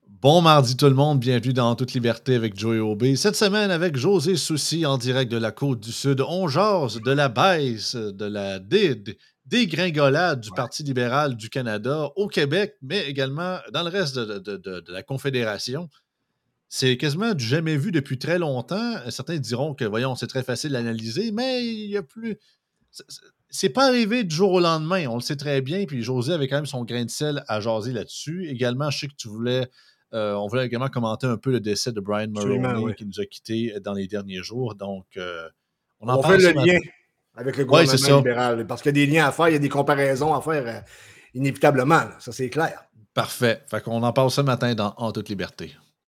Bon mardi tout le monde, bienvenue dans Toute Liberté avec Joey Aubé. Cette semaine avec José Soucy en direct de la Côte-du-Sud. On jase de la baisse, de la dégringolade du Ouais. Parti libéral du Canada au Québec, mais également dans le reste de la Confédération. C'est quasiment du jamais vu depuis très longtemps. Certains diront que, voyons, c'est très facile d'analyser, mais il y a plus... C'est pas arrivé du jour au lendemain, on le sait très bien, puis José avait quand même son grain de sel à jaser là-dessus. Également, je sais que on voulait également commenter un peu le décès de Brian Absolument, Mulroney oui. qui nous a quittés dans les derniers jours. Donc, on en On fait parle le ce lien matin. avec le Oui, c'est gouvernement ça. libéral parce qu'il y a des liens à faire, il y a des comparaisons à faire inévitablement. Là. Ça, c'est clair. Parfait. Fait qu'on en parle ce matin dans En toute liberté.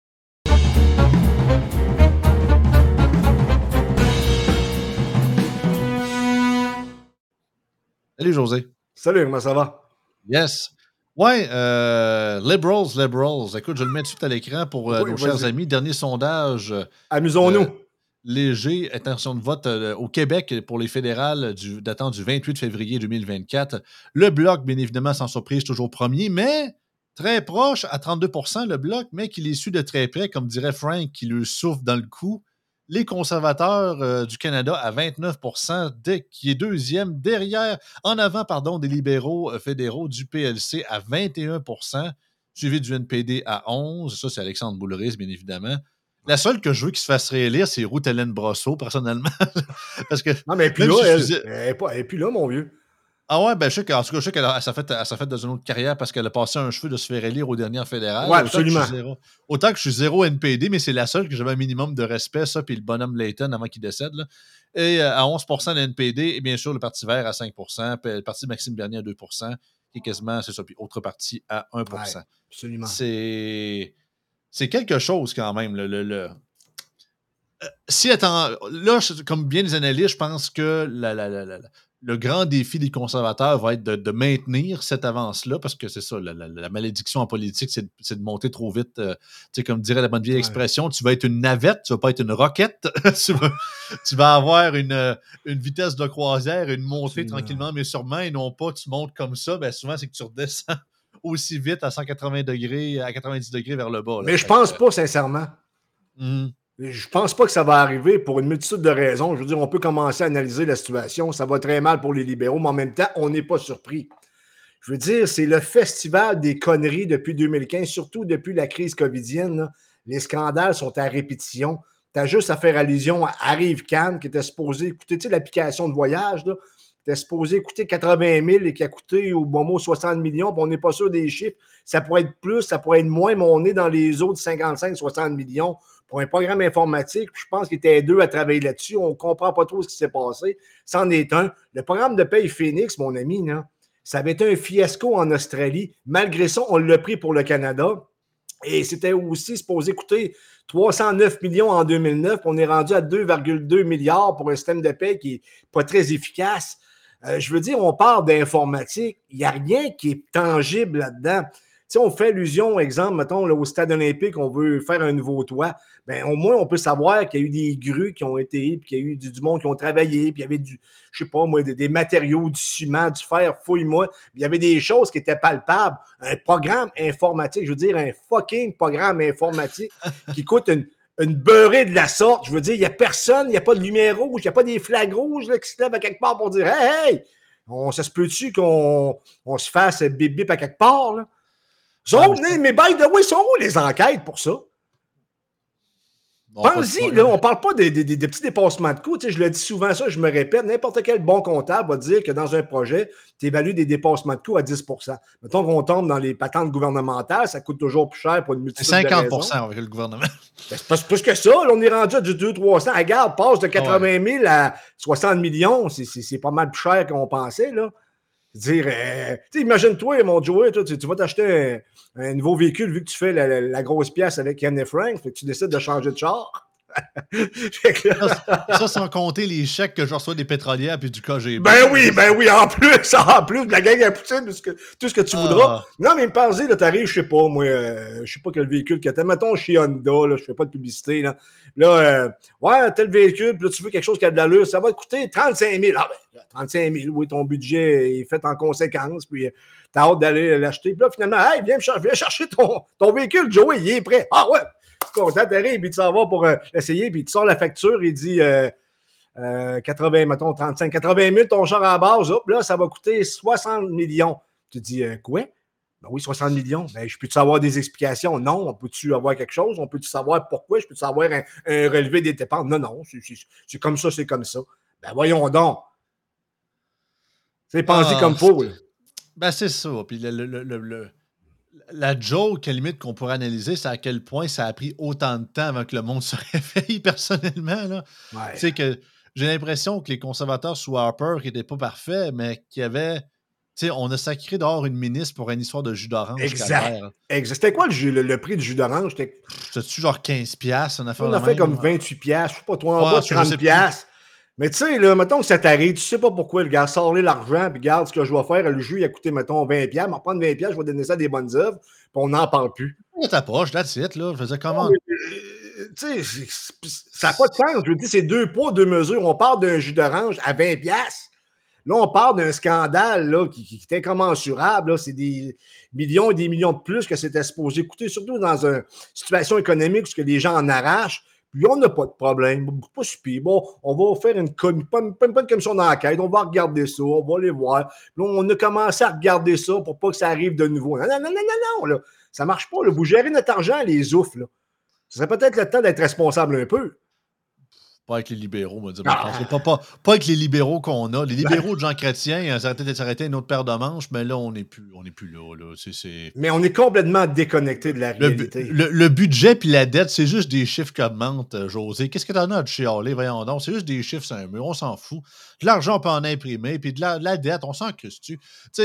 Salut José. Salut, comment ça va? Yes. Ouais, Liberals. Écoute, je le mets tout de suite à l'écran pour Oui, nos chers vas-y. amis. Dernier sondage Amusons-nous. léger, intention de vote au Québec pour les fédérales datant du 28 février 2024. Le Bloc, bien évidemment, sans surprise, toujours premier, mais très proche, à 32%, le Bloc, mais qui les suit de très près, comme dirait Frank, qui le souffle dans le cou. Les conservateurs du Canada à 29%, qui est deuxième, en avant, pardon, des libéraux fédéraux du PLC à 21%, suivi du NPD à 11%. Ça, c'est Alexandre Boulris, bien évidemment. La seule que je veux qu'il se fasse réélire, c'est Ruth Hélène Brosseau, personnellement. Parce que Non, mais puis même là, si je elle, faisais. elle est plus là, mon vieux. Ah ouais, ben je sais qu'en tout cas, je sais qu'elle s'est fait dans une autre carrière parce qu'elle a passé un cheveu de se faire élire aux dernières fédérales. Oui, absolument. Autant que je suis zéro NPD, mais c'est la seule que j'avais un minimum de respect, ça, puis le bonhomme Layton avant qu'il décède. Là. Et à 11% de NPD, et bien sûr, le Parti vert à 5%, puis le Parti Maxime Bernier à 2%, qui est quasiment, c'est ça, puis autre parti à Oui, 1%. absolument. C'est quelque chose quand même, si attends, là, comme bien les analystes, je pense que le grand défi des conservateurs va être de maintenir cette avance-là, parce que c'est ça, la malédiction en politique, c'est de monter trop vite. Tu sais, comme dirait la bonne vieille Ouais. expression, tu vas être une navette, tu vas pas être une roquette. tu vas avoir une vitesse de croisière, une montée Absolument. tranquillement, mais sûrement, et non pas tu montes comme ça. Ben souvent, c'est que tu redescends aussi vite à 180 degrés, à 90 degrés vers le bas. Là. Mais je pense pas, sincèrement. Mhm. Je pense pas que ça va arriver pour une multitude de raisons. Je veux dire, on peut commencer à analyser la situation. Ça va très mal pour les libéraux, mais en même temps, on n'est pas surpris. Je veux dire, c'est le festival des conneries depuis 2015, surtout depuis la crise covidienne. Là. Les scandales sont à répétition. Tu as juste à faire allusion à Arrive-Can, qui était supposé écouter, tu sais, l'application de voyage, là, qui était supposé coûter 80 000 et qui a coûté au bon mot 60 millions, puis on n'est pas sûr des chiffres. Ça pourrait être plus, ça pourrait être moins, mais on est dans les autres 55-60 millions pour un programme informatique. Je pense qu'il était deux à travailler là-dessus. On ne comprend pas trop ce qui s'est passé. C'en est un. Le programme de paye Phoenix, mon ami, là, ça avait été un fiasco en Australie. Malgré ça, on l'a pris pour le Canada. Et c'était aussi supposé coûter 309 millions en 2009. On est rendu à 2,2 milliards pour un système de paie qui n'est pas très efficace. Je veux dire, on parle d'informatique. Il n'y a rien qui est tangible là-dedans. Si on fait allusion, exemple, mettons, là, au stade olympique, on veut faire un nouveau toit, bien, au moins, on peut savoir qu'il y a eu des grues qui ont été, puis qu'il y a eu du monde qui ont travaillé, puis il y avait je sais pas moi, des matériaux, du ciment, du fer, fouille-moi. Il y avait des choses qui étaient palpables. Un programme informatique, je veux dire, un fucking programme informatique qui coûte une beurrée de la sorte. Je veux dire, il n'y a personne, il n'y a pas de lumière rouge, il n'y a pas des flags rouges là, qui se lèvent à quelque part pour dire Hey, hey! Ça se peut-tu qu'on se fasse bip-bip à quelque part? Là? Ouais, mais Mais by the way, sont où les enquêtes pour ça? bon, Pense-y, là, on ne parle pas des petits dépassements de coûts. Tu sais, je le dis souvent, ça, je me répète, n'importe quel bon comptable va dire que dans un projet, tu évalues des dépassements de coûts à 10 Mettons qu'on tombe dans les patentes gouvernementales, ça coûte toujours plus cher pour une c'est multitude de 50% raisons. avec le gouvernement. Ben, c'est pas plus que ça. Là, on est rendu à du 200-300. Regarde, passe de 80 000 à 60 millions. C'est pas mal plus cher qu'on pensait. Là. Dire, imagine-toi, mon Joey, toi, tu vas t'acheter un nouveau véhicule vu que tu fais la grosse pièce avec Anne et Frank, fait que tu décides de changer de char. Ça, sans compter les chèques que je reçois des pétrolières puis du KGB. Ben oui, en plus, de la gang à Poutine, tout ce que tu voudras. Ah, Non, mais me parler, là, t'arrives, je sais pas, moi, je sais pas quel véhicule que t'as. Mettons chez Honda, là, je fais pas de publicité, là. Là, ouais, tel véhicule, puis là, tu veux quelque chose qui a de l'allure, ça va te coûter 35 000. Ah, ben, 35 000, oui, ton budget est fait en conséquence, puis t'as hâte d'aller l'acheter. Puis là, finalement, hey, viens chercher ton véhicule, Joey, il est prêt. Ah ouais, tu es content, t'arrives, puis tu s'en vas pour essayer, puis tu sors la facture, il dit 80, mettons, 35, 80 000 ton char à la base, hop, là, ça va coûter 60 millions. Tu dis, quoi? Ben oui, 60 millions. Ben, je peux-tu avoir des explications? Non. On peut-tu avoir quelque chose? On peut-tu savoir pourquoi? Je peux-tu avoir un relevé des dépenses? Non, non. C'est comme ça, c'est comme ça. Ben voyons donc. C'est pensé comme faut. Ben c'est ça. Puis la joke, à la limite, qu'on pourrait analyser, c'est à quel point ça a pris autant de temps avant que le monde se réveille, personnellement. Là. Ouais. Tu sais que j'ai l'impression que les conservateurs sous Harper, qui n'étaient pas parfaits, mais qui avaient... Tu sais, on a sacré dehors une ministre pour une histoire de jus d'orange. Exact. C'était quoi le prix du jus d'orange? C'était-tu genre 15$? On a fait comme 28$. Je sais pas, toi, en bas de 30$. Mais tu sais, là, mettons que ça t'arrive, tu sais pas pourquoi, le gars, sors-les l'argent, puis regarde ce que je vais faire. Le jus, il a coûté, mettons, 20$. Mais prendre 20$, je vais donner ça à des bonnes œuvres, puis on n'en parle plus. On t'approche, that's it, là. Je faisais comment? Tu sais, ça n'a pas de sens. Je veux dire, c'est 2 poids, 2 mesures. On parle d'un jus d'orange à 20$. Là, on parle d'un scandale là, qui est incommensurable. C'est des millions et des millions de plus que c'était supposé coûter, surtout dans une situation économique où les gens en arrachent. Puis on n'a pas de problème. Pas super. Bon, on va faire pas une commission d'enquête. On va regarder ça. On va les voir. Là, on a commencé à regarder ça pour pas que ça arrive de nouveau. Non, non, non, non, non, non. Là. Ça marche pas. Là. Vous gérez notre argent, les oufs. Là. Ce serait peut-être le temps d'être responsable un peu. Pas avec les libéraux, on va dire. Pas avec les libéraux qu'on a. Les libéraux de Jean Chrétien, ça aurait été une autre paire de manches, mais là, on n'est plus là. Mais on est complètement déconnecté de la réalité. Le budget puis la dette, c'est juste des chiffres qui augmentent, José. Qu'est-ce que t'en as à chialer? Voyons donc. C'est juste des chiffres sur un mur. On s'en fout. De l'argent, on peut en imprimer. Puis de la dette, on s'en crisse-tu.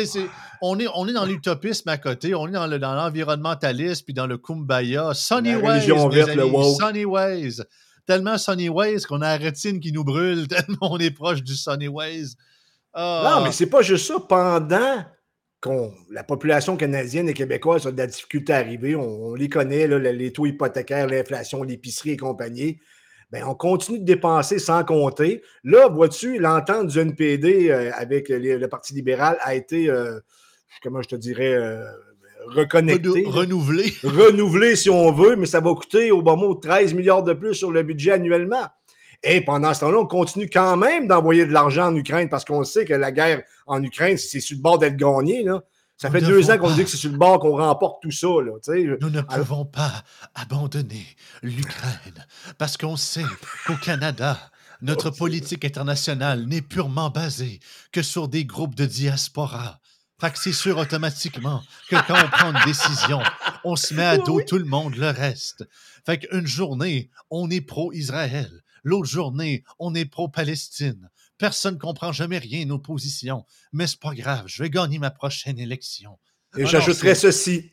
On est dans l'utopisme à côté. On est dans l'environnementalisme puis dans le kumbaya. Sunny Ways, mes amis. Sunny Ways. Tellement Sunny Ways qu'on a la rétine qui nous brûle, tellement on est proche du Sunny Ways. Non, mais c'est pas juste ça. Pendant que la population canadienne et québécoise a de la difficulté à arriver, on les connaît, là, les taux hypothécaires, l'inflation, l'épicerie et compagnie, ben, on continue de dépenser sans compter. Là, vois-tu, l'entente du NPD avec le Parti libéral a été, comment je te dirais... reconnecté. Renouvelé, si on veut, mais ça va coûter au bon mot 13 milliards de plus sur le budget annuellement. Et pendant ce temps-là, on continue quand même d'envoyer de l'argent en Ukraine parce qu'on sait que la guerre en Ukraine, c'est sur le bord d'être gagné. Là. Ça fait 2 ans qu'on dit que c'est sur le bord qu'on remporte tout ça. Là, nous ne pouvons pas abandonner l'Ukraine parce qu'on sait qu'au Canada, notre politique internationale n'est purement basée que sur des groupes de diaspora. Fait que c'est sûr automatiquement que quand on prend une décision, on se met à dos tout le monde, le reste. Fait qu'une journée, on est pro-Israël. L'autre journée, on est pro-Palestine. Personne ne comprend jamais rien nos positions. Mais c'est pas grave, je vais gagner ma prochaine élection. Et j'ajouterais ceci.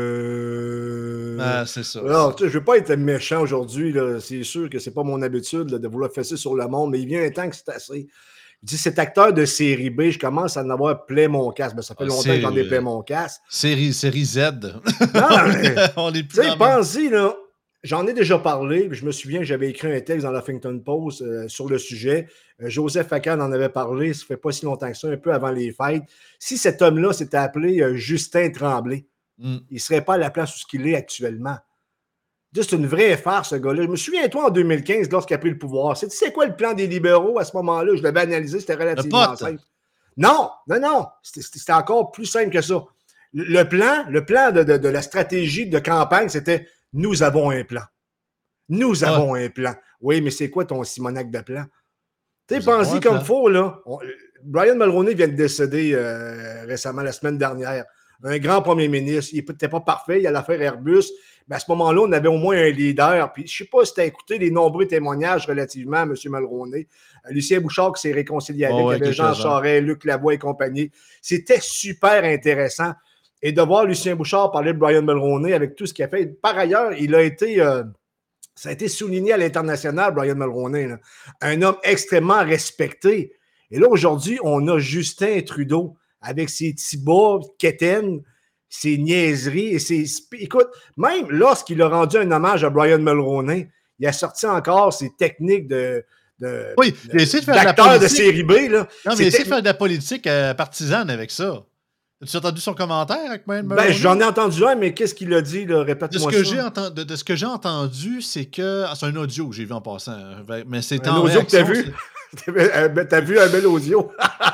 c'est ça. Alors, je ne veux pas être méchant aujourd'hui. C'est sûr que c'est pas mon habitude de vouloir fesser sur le monde, mais il vient un temps que c'est assez. Je dis, cet acteur de série B, je commence à en avoir plein mon casque. Ben, ça fait longtemps que j'en ai plein mon casque. Série Z. Non, mais, on est plus pense-y, là. J'en ai déjà parlé. Je me souviens que j'avais écrit un texte dans la Huffington Post sur le sujet. Joseph Facal en avait parlé. Ça fait pas si longtemps que ça, un peu avant les fêtes. Si cet homme-là s'était appelé Justin Tremblay, il ne serait pas à la place où il est actuellement. C'est une vraie farce, ce gars-là. Je me souviens, toi, en 2015, lorsqu'il a pris le pouvoir, c'est quoi le plan des libéraux à ce moment-là? Je l'avais analysé, c'était relativement simple. Non. C'était encore plus simple que ça. Le plan de la stratégie de campagne, c'était « Nous avons un plan. Nous avons un plan. » Oui, mais c'est quoi ton Simonac de plan? Tu sais, pense-y comme il faut, là. Brian Mulroney vient de décéder récemment, la semaine dernière. Un grand premier ministre. Il n'était pas parfait, il y a l'affaire Airbus. Mais à ce moment-là, on avait au moins un leader. Puis, je ne sais pas si tu as écouté les nombreux témoignages relativement à M. Mulroney. Lucien Bouchard qui s'est réconcilié avec, il y avait Jean Charest, Luc Lavoie et compagnie. C'était super intéressant. Et de voir Lucien Bouchard parler de Brian Mulroney avec tout ce qu'il a fait. Par ailleurs, il a été... ça a été souligné à l'international, Brian Mulroney. Là. Un homme extrêmement respecté. Et là, aujourd'hui, on a Justin Trudeau avec ses petits bas, quétaines, ses niaiseries. Et écoute, même lorsqu'il a rendu un hommage à Brian Mulroney, il a sorti encore ses techniques oui, il a essayé de faire d'acteur de série B. Là. Non, mais il a essayé de faire de la politique partisane avec ça. As-tu entendu son commentaire avec Brian Ben, Mulroney? j'en ai entendu un, mais qu'est-ce qu'il a dit, là? Répète-moi ça. De ce que j'ai entendu, c'est que... c'est un audio que j'ai vu en passant, hein, mais c'est Un en audio que t'as réaction... vu? T'as vu un bel audio?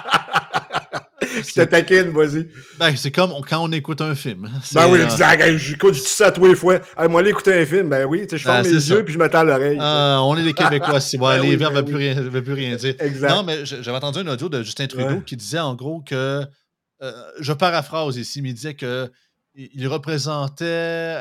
Je te taquine, vas-y. Ben, c'est comme quand on écoute un film. Ben oui, exact. Hey, j'écoute ça tous les fois. Hey, moi, aller écouter un film, ben oui, je ferme mes yeux puis je m'attends l'oreille. On est des Québécois, si Ben les oui, verbes ne ben veulent plus rien dire. Exact. Non, mais j'avais entendu un audio de Justin Trudeau qui disait en gros que, je paraphrase ici, mais il disait qu'il représentait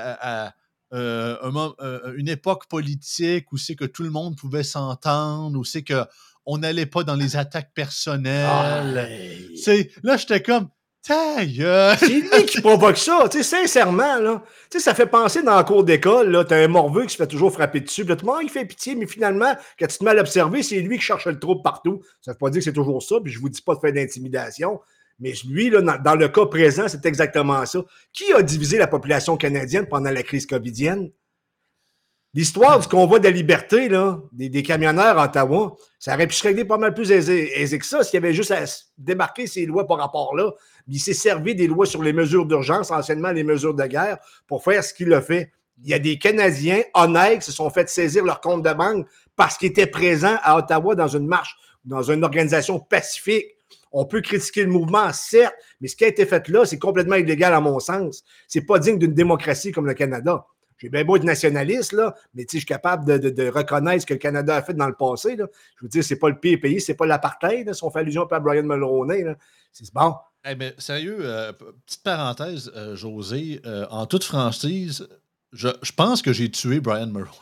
une époque politique où c'est que tout le monde pouvait s'entendre, où c'est qu'on n'allait pas dans les attaques personnelles. Là, j'étais comme... Ta gueule! C'est lui qui provoque ça, tu sais, sincèrement, là. Tu sais, ça fait penser dans la cour d'école, là, t'as un morveux qui se fait toujours frapper dessus, puis là, tout le monde, il fait pitié, mais finalement, quand tu te mets à l'observer, c'est lui qui cherche le trouble partout. Ça veut pas dire que c'est toujours ça, puis je vous dis pas de faire d'intimidation, mais lui, là, dans le cas présent, c'est exactement ça. Qui a divisé la population canadienne pendant la crise covidienne? L'histoire du convoi de la liberté, là, des camionneurs à Ottawa, ça aurait pu se régler pas mal plus aisé que ça s'il y avait juste à démarquer ces lois par rapport-là. Il s'est servi des lois sur les mesures d'urgence, anciennement les mesures de guerre, pour faire ce qu'il a fait. Il y a des Canadiens honnêtes qui se sont fait saisir leur compte de banque parce qu'ils étaient présents à Ottawa dans une marche, dans une organisation pacifique. On peut critiquer le mouvement, certes, mais ce qui a été fait là, c'est complètement illégal à mon sens. C'est pas digne d'une démocratie comme le Canada. J'ai bien beau être nationaliste, là, mais je suis capable de reconnaître ce que le Canada a fait dans le passé. Là. Je veux dire, c'est pas le pire pays, c'est pas l'apartheid. Là, si on fait allusion à Brian Mulroney, là, c'est bon. Hey, mais sérieux, petite parenthèse, José, en toute franchise, je pense que j'ai tué Brian Mulroney.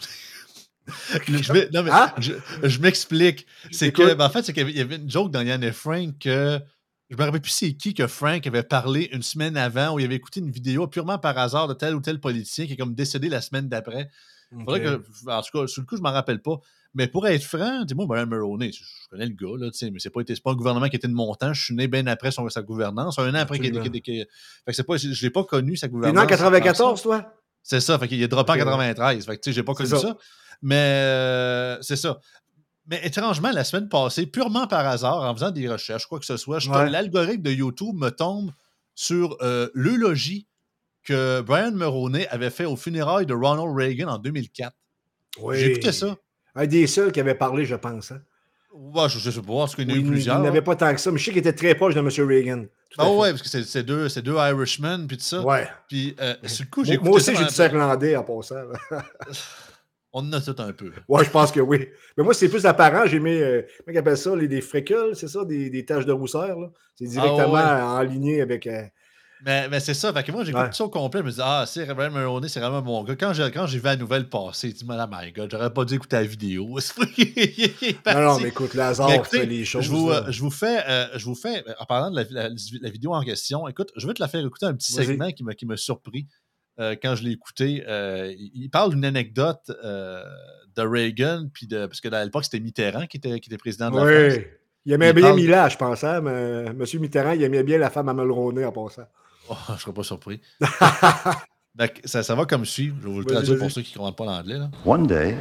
Je m'explique. C'est que, en fait, c'est qu'il y avait une joke dans Yann et Frank que je me rappelle plus c'est qui que Frank avait parlé une semaine avant où il avait écouté une vidéo purement par hasard de tel ou tel politicien qui est comme décédé la semaine d'après. Faudrait que, en tout cas, sur le coup, je m'en rappelle pas. Mais pour être franc, dis-moi, Brian Mulroney, je connais le gars, là, mais c'est pas un gouvernement qui était de mon temps. Je suis né bien après sa gouvernance, un an après qu'il fait que c'est pas, je l'ai pas connu, sa gouvernance. T'es né en 94, toi? C'est ça, fait qu'il est droppé en 93. Fait que, j'ai pas connu ça. Mais c'est ça. Mais étrangement, la semaine passée, purement par hasard, en faisant des recherches, quoi que ce soit, l'algorithme de YouTube me tombe sur l'eulogie que Brian Mulroney avait fait aux funérailles de Ronald Reagan en 2004. Oui. J'ai écouté ça. Un des seuls qui avait parlé, je pense. Hein? Ouais, je sais pas, parce qu'il y en a eu plusieurs. Il n'avait pas tant que ça, mais je sais qu'il était très proche de M. Reagan. Ouais, parce que c'est deux Irishmen, puis tout ça. Ouais. Puis, sur le coup, j'ai écouté moi aussi, j'ai du irlandais en passant. On en a tout un peu. Ouais, je pense que oui. Mais moi, c'est plus apparent. J'ai mis, comment ils appellent ça, des freckles, c'est ça, des taches de rousseur. Là. C'est directement aligné avec... Mais c'est ça. Fait que moi, j'écoute ça au complet. Je me dis, c'est Brian Mulroney, c'est vraiment mon gars. Quand j'ai vu la nouvelle passer, je dis, oh my God, j'aurais pas dû écouter la vidéo. non, mais écoute, le hasard fait les choses. Je vous fais, en parlant de la vidéo en question, écoute, je vais te la faire écouter un petit segment qui m'a surpris quand je l'ai écouté. Il parle d'une anecdote de Reagan, parce que à l'époque, c'était Mitterrand qui était président de la France. Oui. Il aimait bien Mila, je pense. Hein? M. Mitterrand, il aimait bien la femme à Mulroney en passant. Oh, je ne serais pas surpris. ça va comme suit. Je vais vous le traduire pour ceux qui ne comprennent pas l'anglais. Là. One day,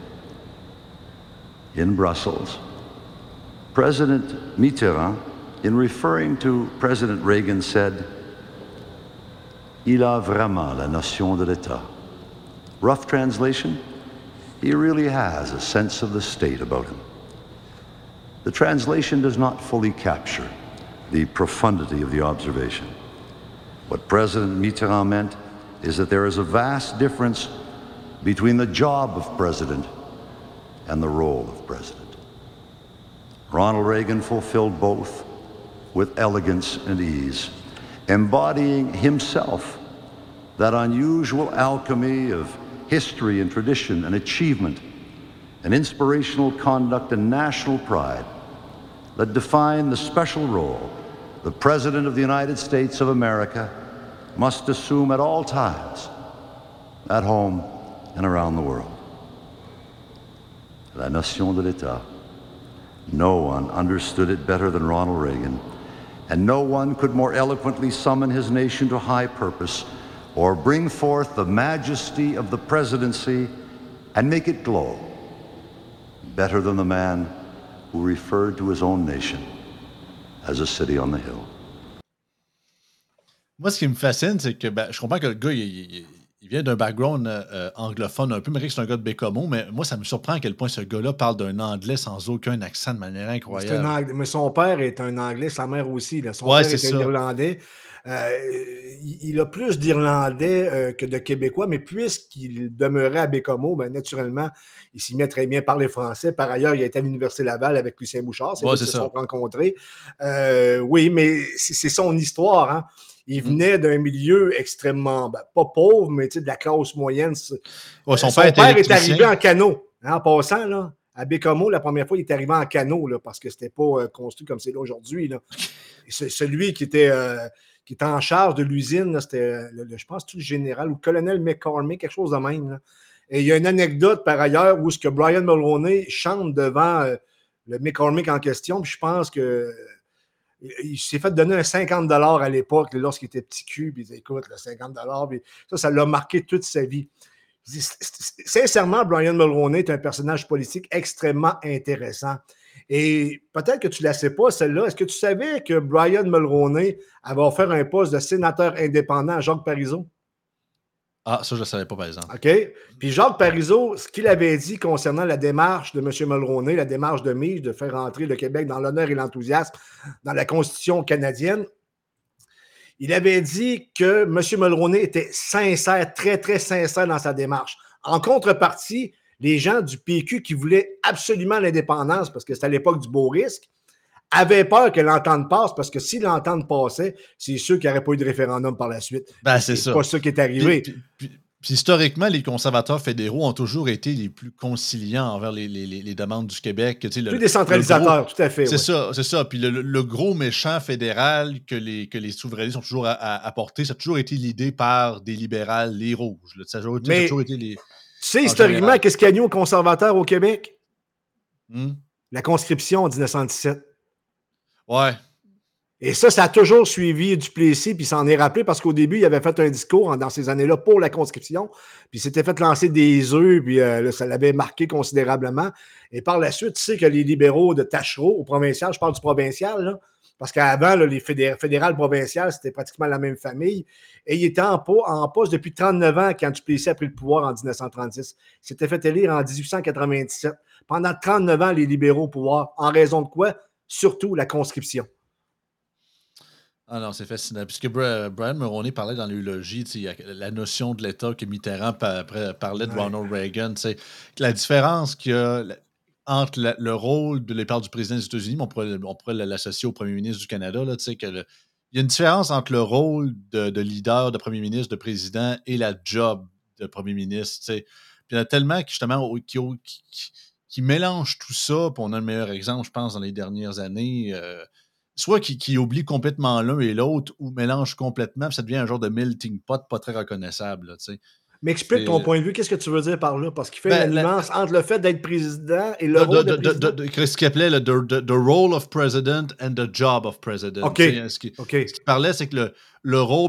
in Brussels, President Mitterrand, in referring to President Reagan, said, "Il a vraiment la notion de l'État." Rough translation, he really has a sense of the state about him. The translation does not fully capture the profundity of the observation. What President Mitterrand meant is that there is a vast difference between the job of president and the role of president. Ronald Reagan fulfilled both with elegance and ease, embodying himself that unusual alchemy of history and tradition and achievement and inspirational conduct and national pride that define the special role the President of the United States of America must assume at all times, at home and around the world. La notion de l'État. No one understood it better than Ronald Reagan, and no one could more eloquently summon his nation to high purpose or bring forth the majesty of the presidency and make it glow better than the man who referred to his own nation as a city on the hill. Moi, ce qui me fascine, c'est que je comprends que le gars, il vient d'un background anglophone un peu, malgré que c'est un gars de Bécomo, mais moi, ça me surprend à quel point ce gars-là parle d'un anglais sans aucun accent de manière incroyable. Mais son père est un Anglais, sa mère aussi. Là. Son Ouais, père c'est est un ça. Irlandais. Il a plus d'Irlandais que de Québécois, mais puisqu'il demeurait à Bécomo, naturellement, il s'y met très bien parler français. Par ailleurs, il a été à l'Université Laval avec Lucien Bouchard. C'est là Ouais, qu'ils c'est se ça. sont rencontrés. Oui, mais c'est son histoire. Hein. Il venait d'un milieu extrêmement, pas pauvre, mais de la classe moyenne. Ouais, son Son père était père est électricien. arrivé en canot. Hein, en passant, là, à Bécomo, la première fois, il est arrivé en canot là, parce que c'était pas construit comme c'est là aujourd'hui. Là. Celui qui était en charge de l'usine, c'était, je pense, tout le général ou le colonel McCormick, quelque chose de même. Là. Et il y a une anecdote par ailleurs où ce que Brian Mulroney chante devant le McCormick en question, puis je pense que il s'est fait donner un 50 $ à l'époque lorsqu'il était petit cul, puis il disait, écoute, le 50 $, puis ça l'a marqué toute sa vie. Sincèrement, Brian Mulroney est un personnage politique extrêmement intéressant. Et peut-être que tu ne la sais pas, celle-là. Est-ce que tu savais que Brian Mulroney avait offert un poste de sénateur indépendant à Jacques Parizeau? Ah, ça, je ne le savais pas, par exemple. OK. Puis Jacques Parizeau, ce qu'il avait dit concernant la démarche de M. Mulroney, la démarche de Mise de faire entrer le Québec dans l'honneur et l'enthousiasme dans la Constitution canadienne, il avait dit que M. Mulroney était sincère, très, très sincère dans sa démarche. En contrepartie, les gens du PQ qui voulaient absolument l'indépendance, parce que c'était à l'époque du beau risque, avaient peur que l'entente passe, parce que si l'entente passait, c'est sûr qu'il n'y aurait pas eu de référendum par la suite. C'est ça. Pas ça qui est arrivé. Puis historiquement, les conservateurs fédéraux ont toujours été les plus conciliants envers les demandes du Québec. Plus décentralisateurs, tout à fait. C'est ça. Puis le gros méchant fédéral que les souverainistes ont toujours apporté, ça a toujours été l'idée par des libérales, les rouges. Là. Ça a toujours été les... Tu sais, historiquement, qu'est-ce qu'il y a eu aux conservateurs au Québec? La conscription en 1917. Ouais. Et ça a toujours suivi Duplessis, puis il s'en est rappelé parce qu'au début, il avait fait un discours dans ces années-là pour la conscription, puis il s'était fait lancer des œufs, puis là, ça l'avait marqué considérablement. Et par la suite, tu sais que les libéraux de Tachereau, au provincial, je parle du provincial, là, parce qu'avant, les fédérales provinciales, c'était pratiquement la même famille, et il était en poste depuis 39 ans quand Duplessis a pris le pouvoir en 1936. Il s'était fait élire en 1897. Pendant 39 ans, les libéraux au pouvoir, en raison de quoi? Surtout la conscription. Ah non, c'est fascinant. Puisque Brian Mulroney parlait dans l'eulogie, la notion de l'État que Mitterrand parlait de Ronald Reagan, la différence qu'il y a entre le rôle de l'épargne du président des États-Unis, on pourrait l'associer au premier ministre du Canada, là, il y a une différence entre le rôle de leader, de premier ministre, de président et la job de premier ministre. Puis il y en a tellement qui, justement, qui mélangent tout ça. Puis on a le meilleur exemple, je pense, dans les dernières années. Soit qui oublie complètement l'un et l'autre ou mélange complètement, puis ça devient un genre de melting pot pas très reconnaissable. Là, mais explique ton point de vue. Qu'est-ce que tu veux dire par là? Parce qu'il fait la nuance entre le fait d'être président et le rôle de président. Ce qu'il appelait the role of president and the job of president. OK. Ce qu'il parlait, c'est que le rôle,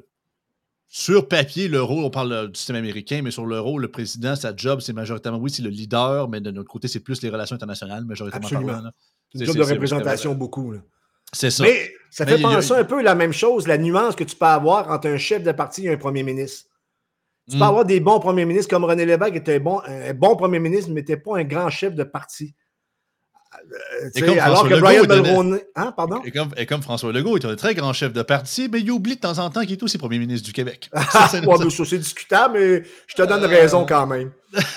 sur papier, le rôle, on parle du système américain, mais sur le rôle, le président, sa job, c'est majoritairement, oui, c'est le leader, mais de notre côté, c'est plus les relations internationales, majoritairement. Absolument. C'est une job de représentation beaucoup. Là. C'est ça. Mais ça fait penser un peu la même chose, la nuance que tu peux avoir entre un chef de parti et un premier ministre. Tu peux avoir des bons premiers ministres comme René Lévesque était un bon premier ministre, mais n'était pas un grand chef de parti. Alors que Brian Mulroney... Hein, pardon? Et comme François Legault, il est un très grand chef de parti, mais il oublie de temps en temps qu'il est aussi premier ministre du Québec. Ça, c'est discutable, mais je te donne raison quand même.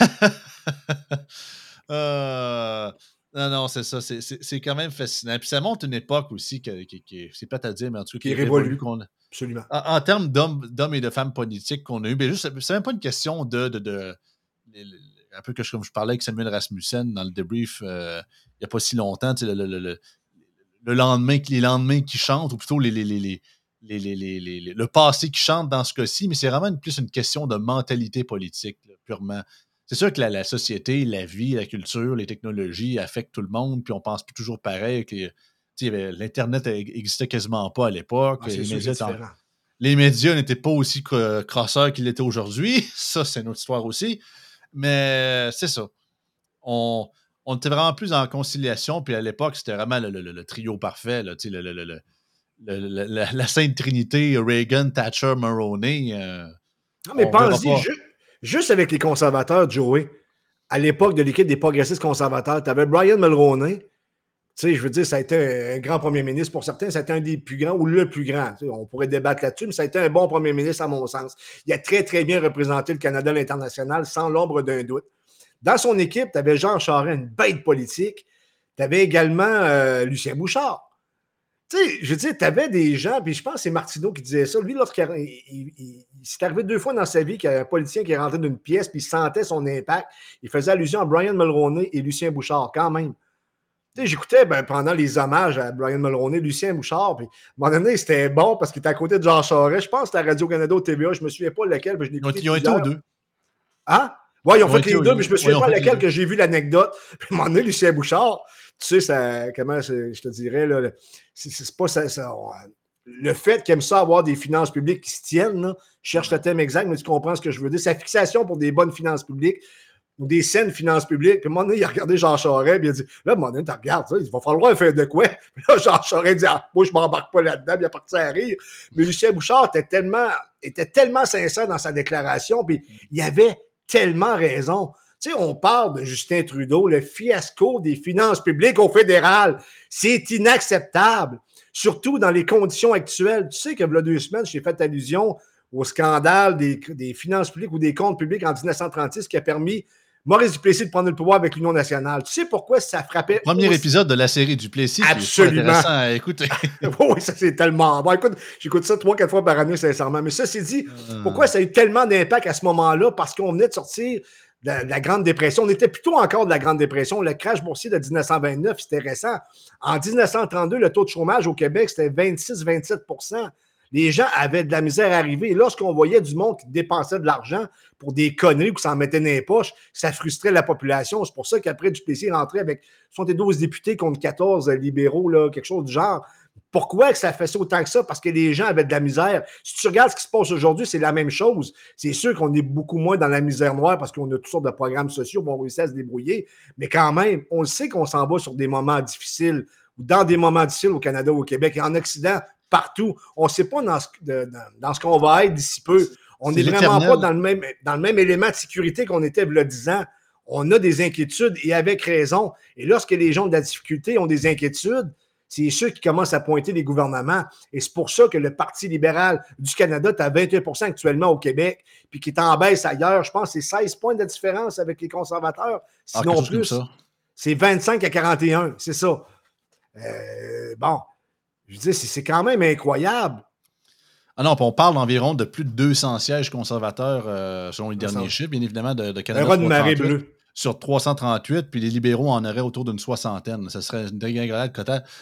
Non, c'est ça. C'est quand même fascinant. Puis ça montre une époque aussi qui c'est pas à dire, mais en tout cas, qui révolue. Absolument. En termes d'hommes et de femmes politiques qu'on a eu, mais juste, c'est même pas une question de un peu comme je parlais avec Samuel Rasmussen dans le débrief il n'y a pas si longtemps, le lendemain, les lendemains qui chantent, ou plutôt le passé qui chante dans ce cas-ci, mais c'est vraiment plus une question de mentalité politique, là, purement. C'est sûr que la société, la vie, la culture, les technologies affectent tout le monde, puis on pense plus toujours pareil. L'Internet n'existait quasiment pas à l'époque. Les médias n'étaient pas aussi crosseurs qu'ils l'étaient aujourd'hui. Ça, c'est une autre histoire aussi. Mais c'est ça. On était vraiment plus en conciliation, puis à l'époque, c'était vraiment le trio parfait. Là, la Sainte Trinité, Reagan, Thatcher, Mulroney. Non, mais pense-y, juste avec les conservateurs, Joey, à l'époque de l'équipe des progressistes conservateurs, tu avais Brian Mulroney. Tu sais, je veux dire, ça a été un grand premier ministre. Pour certains, ça a été un des plus grands ou le plus grand. Tu sais, on pourrait débattre là-dessus, mais ça a été un bon premier ministre, à mon sens. Il a très, très bien représenté le Canada à l'international, sans l'ombre d'un doute. Dans son équipe, tu avais Jean Charest, une bête politique. Tu avais également Lucien Bouchard. Tu sais, je veux dire, tu avais des gens, puis je pense que c'est Martineau qui disait ça. Lui, il s'est arrivé 2 fois dans sa vie qu'il y a un politicien qui est rentré d'une pièce, puis il sentait son impact. Il faisait allusion à Brian Mulroney et Lucien Bouchard, quand même. Tu sais, j'écoutais pendant les hommages à Brian Mulroney, Lucien Bouchard, puis à un moment donné, c'était bon parce qu'il était à côté de Jean Charest. Je pense que c'était à Radio-Canada ou TVA, je ne me souviens pas lequel, mais je l'ai écouté. Ils ont été aux deux. Hein? Oui, ils ont fait les deux, mais je ne me souviens pas lequel que j'ai vu l'anecdote. Puis à un moment donné, Lucien Bouchard, tu sais, comment je te dirais, là, c'est pas ça. Le fait qu'il aime ça avoir des finances publiques qui se tiennent, là, je cherche le thème exact, mais tu comprends ce que je veux dire. Sa fixation pour des bonnes finances publiques ou des saines finances publiques. Puis à un moment donné, il a regardé Jean Charest, puis il a dit là, à un moment donné, tu regardes, ça, il va falloir faire de quoi. Puis là, Jean Charest dit moi, je ne m'embarque pas là-dedans, puis il a parti à rire. Mais Lucien Bouchard était tellement sincère dans sa déclaration, puis il avait tellement raison. Tu sais, on parle de Justin Trudeau, le fiasco des finances publiques au fédéral. C'est inacceptable, surtout dans les conditions actuelles. Tu sais que il y a 2 semaines, j'ai fait allusion au scandale des finances publiques ou des comptes publics en 1936 qui a permis Maurice Duplessis de prendre le pouvoir avec l'Union nationale. Tu sais pourquoi ça frappait... Premier épisode de la série Duplessis. Absolument. Qui est intéressant à écouter. Oui, ça c'est tellement... Bon, écoute, j'écoute ça 3-4 fois par année, sincèrement. Mais ça, c'est dit, pourquoi ça a eu tellement d'impact à ce moment-là? Parce qu'on venait de sortir de la Grande Dépression. On était plutôt encore de la Grande Dépression. Le crash boursier de 1929, c'était récent. En 1932, le taux de chômage au Québec, c'était 26-27 %. Les gens avaient de la misère à arriver. Et lorsqu'on voyait du monde qui dépensait de l'argent pour des conneries ou qui s'en mettait dans les poches, ça frustrait la population. C'est pour ça qu'après, Duplessis est rentré avec 72 députés contre 14 libéraux, là, quelque chose du genre. Pourquoi que ça fait ça autant que ça? Parce que les gens avaient de la misère. Si tu regardes ce qui se passe aujourd'hui, c'est la même chose. C'est sûr qu'on est beaucoup moins dans la misère noire parce qu'on a toutes sortes de programmes sociaux où on réussit à se débrouiller. Mais quand même, on le sait qu'on s'en va sur des moments difficiles ou dans des moments difficiles au Canada ou au Québec et en Occident, partout. On ne sait pas dans ce qu'on va être d'ici peu. On n'est vraiment pas dans le même élément de sécurité qu'on était il y a 10 ans. On a des inquiétudes et avec raison. Et lorsque les gens ont de la difficulté, ont des inquiétudes, c'est ceux qui commencent à pointer les gouvernements. Et c'est pour ça que le Parti libéral du Canada est à 21 % actuellement au Québec, puis qui est en baisse ailleurs. Je pense que c'est 16 points de différence avec les conservateurs. Sinon plus, c'est 25 à 41. C'est ça. Bon, je veux dire, c'est quand même incroyable. Ah non, on parle d'environ de plus de 200 sièges conservateurs selon les derniers chiffres, bien évidemment, de Canada. Un raz de marée bleue. Sur 338, puis les libéraux en auraient autour d'une 60aine. Ce serait une dégringolade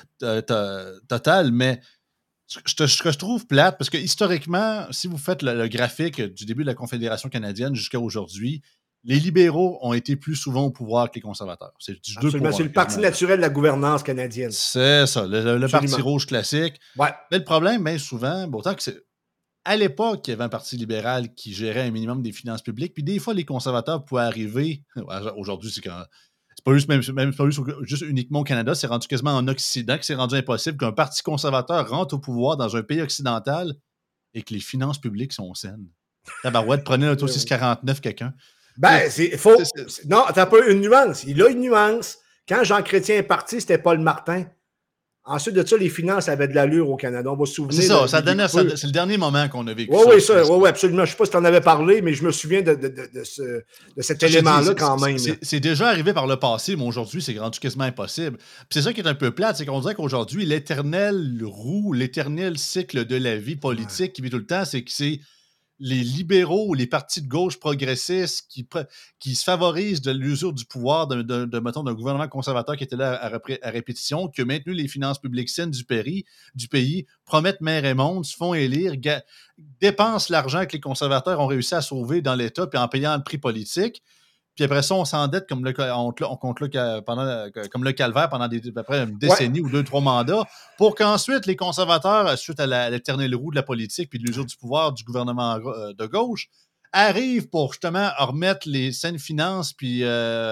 totale, mais ce que je trouve plate, parce que historiquement, si vous faites le graphique du début de la Confédération canadienne jusqu'à aujourd'hui, les libéraux ont été plus souvent au pouvoir que les conservateurs. C'est le parti naturel de la gouvernance canadienne. C'est ça, le parti rouge classique. Ouais. Mais le problème, bien souvent, autant que c'est... À l'époque, il y avait un parti libéral qui gérait un minimum des finances publiques, puis des fois, les conservateurs pouvaient arriver... Aujourd'hui, c'est pas juste uniquement au Canada, c'est rendu quasiment en Occident que c'est rendu impossible qu'un parti conservateur rentre au pouvoir dans un pays occidental et que les finances publiques sont saines. Tabarouette, prenez un taux 649 quelqu'un. Ben, non, t'as pas une nuance. Il a une nuance. Quand Jean Chrétien est parti, c'était Paul Martin. Ensuite de ça, les finances avaient de l'allure au Canada. On va se souvenir. C'est ça, c'est le dernier moment qu'on a vécu. Oui, absolument. Je ne sais pas si tu en avais parlé, mais je me souviens de cet élément-là quand même. C'est déjà arrivé par le passé, mais aujourd'hui, c'est rendu quasiment impossible. Puis c'est ça qui est un peu plate, c'est qu'on dirait qu'aujourd'hui, l'éternelle roue, l'éternel cycle de la vie politique qui vit tout le temps, c'est que c'est les libéraux ou les partis de gauche progressistes qui se favorisent de l'usure du pouvoir mettons, d'un gouvernement conservateur qui était là à répétition, qui a maintenu les finances publiques saines du pays, promettent mer et monde, se font élire, dépensent l'argent que les conservateurs ont réussi à sauver dans l'État puis en payant le prix politique. Puis après ça, on s'endette comme le calvaire pendant à peu près une décennie ou 2-3 mandats, pour qu'ensuite les conservateurs, suite à l'éternelle roue de la politique puis de l'usure du pouvoir du gouvernement de gauche, arrivent pour justement remettre les saines finances puis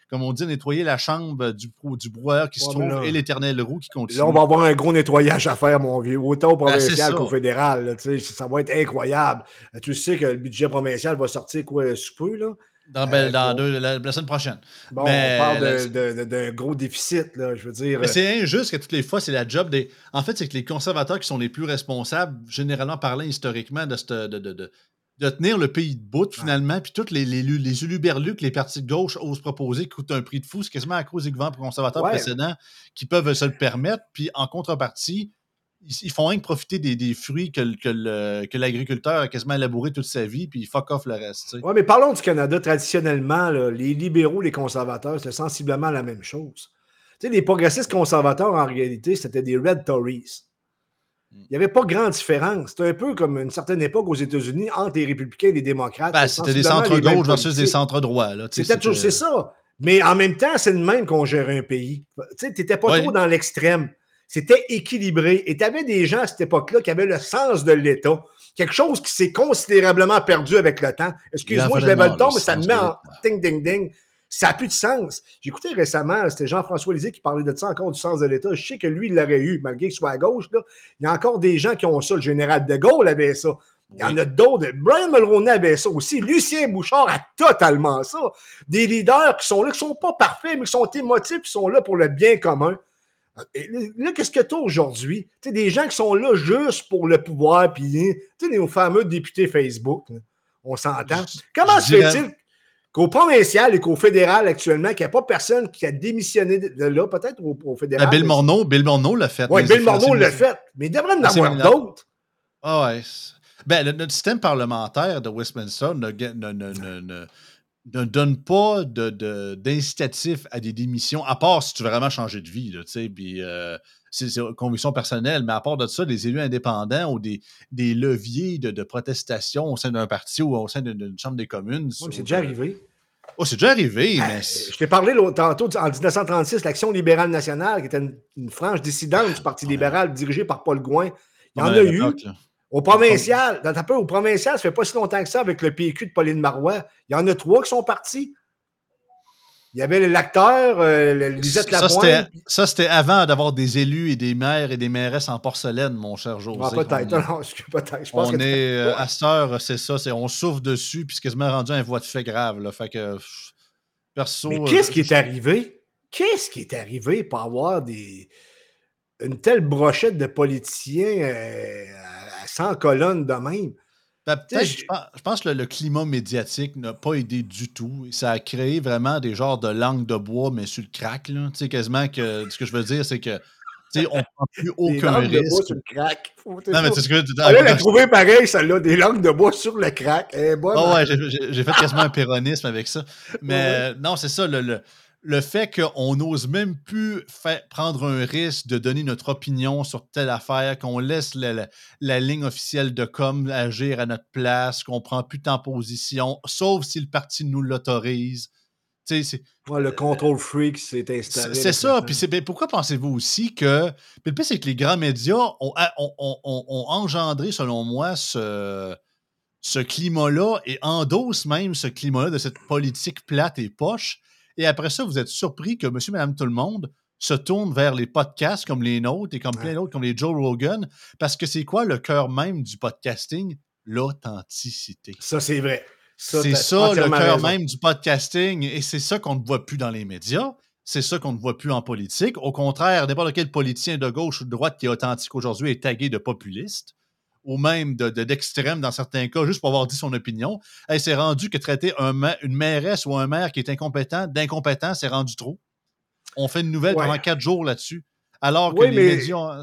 comme on dit, nettoyer la chambre du brouillard qui se trouve et l'éternel roux qui continue. Là, on va avoir un gros nettoyage à faire, mon vieux, autant au provincial qu'au fédéral. Là, ça va être incroyable. Tu sais que le budget provincial va sortir quoi, sous peu, là? La semaine prochaine. Bon, on parle d'un gros déficit, là, je veux dire. Mais c'est injuste que toutes les fois, c'est la job des... En fait, c'est que les conservateurs qui sont les plus responsables, généralement parlant historiquement, de tenir le pays debout, finalement, puis tous les uluberlus que les partis de gauche osent proposer qui coûtent un prix de fou, c'est quasiment à cause des gouvernements conservateurs précédents qui peuvent se le permettre, puis en contrepartie, ils font rien que profiter des fruits que l'agriculteur a quasiment élaboré toute sa vie, puis fuck off le reste. Oui, mais parlons du Canada. Traditionnellement, là, les libéraux, les conservateurs, c'est sensiblement la même chose. Tu sais, les progressistes conservateurs, en réalité, c'était des Red Tories. Il n'y avait pas grande différence. C'était un peu comme une certaine époque aux États-Unis entre les républicains et les démocrates. C'était des centres-gauche versus des centres-droits. C'est ça. Mais en même temps, c'est de même qu'on gérait un pays. Tu n'étais pas trop dans l'extrême. C'était équilibré. Et tu avais des gens à cette époque-là qui avaient le sens de l'État. Quelque chose qui s'est considérablement perdu avec le temps. Excuse-moi, je lève le ton, mais ça me met en ding-ding-ding. Ça n'a plus de sens. J'écoutais récemment, c'était Jean-François Lisée qui parlait de ça encore, du sens de l'État. Je sais que lui, il l'aurait eu, malgré qu'il soit à gauche. Là. Il y a encore des gens qui ont ça. Le général de Gaulle avait ça. Il y en a d'autres. Brian Mulroney avait ça aussi. Lucien Bouchard a totalement ça. Des leaders qui sont là, qui ne sont pas parfaits, mais qui sont émotifs, qui sont là pour le bien commun. Et là, qu'est-ce que tu as aujourd'hui? Tu sais, des gens qui sont là juste pour le pouvoir, puis tu sais, nos fameux députés Facebook, là, on s'entend. Comment se fait-il qu'au provincial et qu'au fédéral actuellement, qu'il n'y a pas personne qui a démissionné de là, peut-être au fédéral? Bill Morneau l'a fait. Oui, Bill Morneau l'a fait, mais il devrait en avoir d'autres. Ah ouais. Notre système parlementaire de Westminster ne donne pas d'incitatif à des démissions, à part si tu veux vraiment changer de vie, puis c'est une conviction personnelle, mais à part de ça, les élus indépendants ont des leviers de protestation au sein d'un parti ou au sein d'une chambre des communes. Oui, mais c'est déjà arrivé. Oh, c'est déjà arrivé, mais... Je t'ai parlé tantôt, en 1936, l'Action libérale nationale, qui était une frange dissidente du Parti libéral dirigée par Paul Gouin. Il y en a eu. Au provincial, ça fait pas si longtemps que ça avec le PQ de Pauline Marois. Il y en a 3 qui sont partis. Il y avait l'acteur, Lisette Lapointe. Ça, c'était avant d'avoir des élus et des maires et des mairesses en porcelaine, mon cher José. Peut-être. On est à cette heure, c'est ça. On souffle dessus, puis c'est quasiment rendu un voie de fait grave. Là, fait que, perso... Mais qu'est-ce qui est arrivé? Qu'est-ce qui est arrivé pour avoir une telle brochette de politiciens à 100 colonnes de même? Je pense que le climat médiatique n'a pas aidé du tout. Ça a créé vraiment des genres de langue de bois, mais sur le crack. Là. Quasiment que ce que je veux dire, c'est que on ne prend plus aucun risque. Des langues de bois sur le crack. Non, mais tu sais ce que on l'a trouvé pareil, celle-là, des langues de bois sur le crack. J'ai fait quasiment un péronisme avec ça. Mais non, c'est ça, le fait qu'on n'ose même plus prendre un risque de donner notre opinion sur telle affaire, qu'on laisse la ligne officielle de com agir à notre place, qu'on ne prend plus tant position, sauf si le parti nous l'autorise. Le control freak s'est installé. C'est ça. Puis pourquoi pensez-vous aussi que... Puis le pire, c'est que les grands médias ont engendré, selon moi, ce climat-là et endossent même ce climat-là de cette politique plate et poche. Et après ça, vous êtes surpris que monsieur, madame, tout le monde se tourne vers les podcasts comme les nôtres et comme plein d'autres, comme les Joe Rogan, parce que c'est quoi le cœur même du podcasting? L'authenticité. Ça, c'est vrai. C'est ça, le cœur même du podcasting, et c'est ça qu'on ne voit plus dans les médias, c'est ça qu'on ne voit plus en politique. Au contraire, n'importe quel politicien de gauche ou de droite qui est authentique aujourd'hui est tagué de populiste, ou même d'extrême dans certains cas, juste pour avoir dit son opinion. C'est rendu que traiter une mairesse ou un maire qui est incompétent d'incompétent, c'est rendu trop. On fait une nouvelle pendant 4 jours là-dessus, alors que les médias...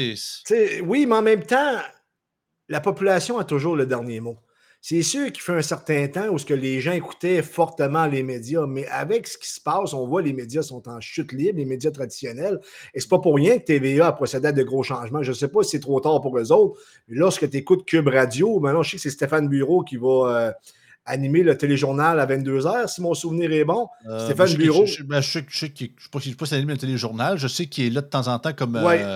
Oui, mais en même temps, la population a toujours le dernier mot. C'est sûr qu'il fait un certain temps où ce que les gens écoutaient fortement les médias, mais avec ce qui se passe, on voit les médias sont en chute libre, les médias traditionnels, et c'est pas pour rien que TVA a procédé à de gros changements. Je ne sais pas si c'est trop tard pour eux autres, mais lorsque tu écoutes Cube Radio, maintenant je sais que c'est Stéphane Bureau qui va animer le téléjournal à 22h, si mon souvenir est bon. Stéphane Bureau. Je sais pas s'il anime le téléjournal, je sais qu'il est là de temps en temps comme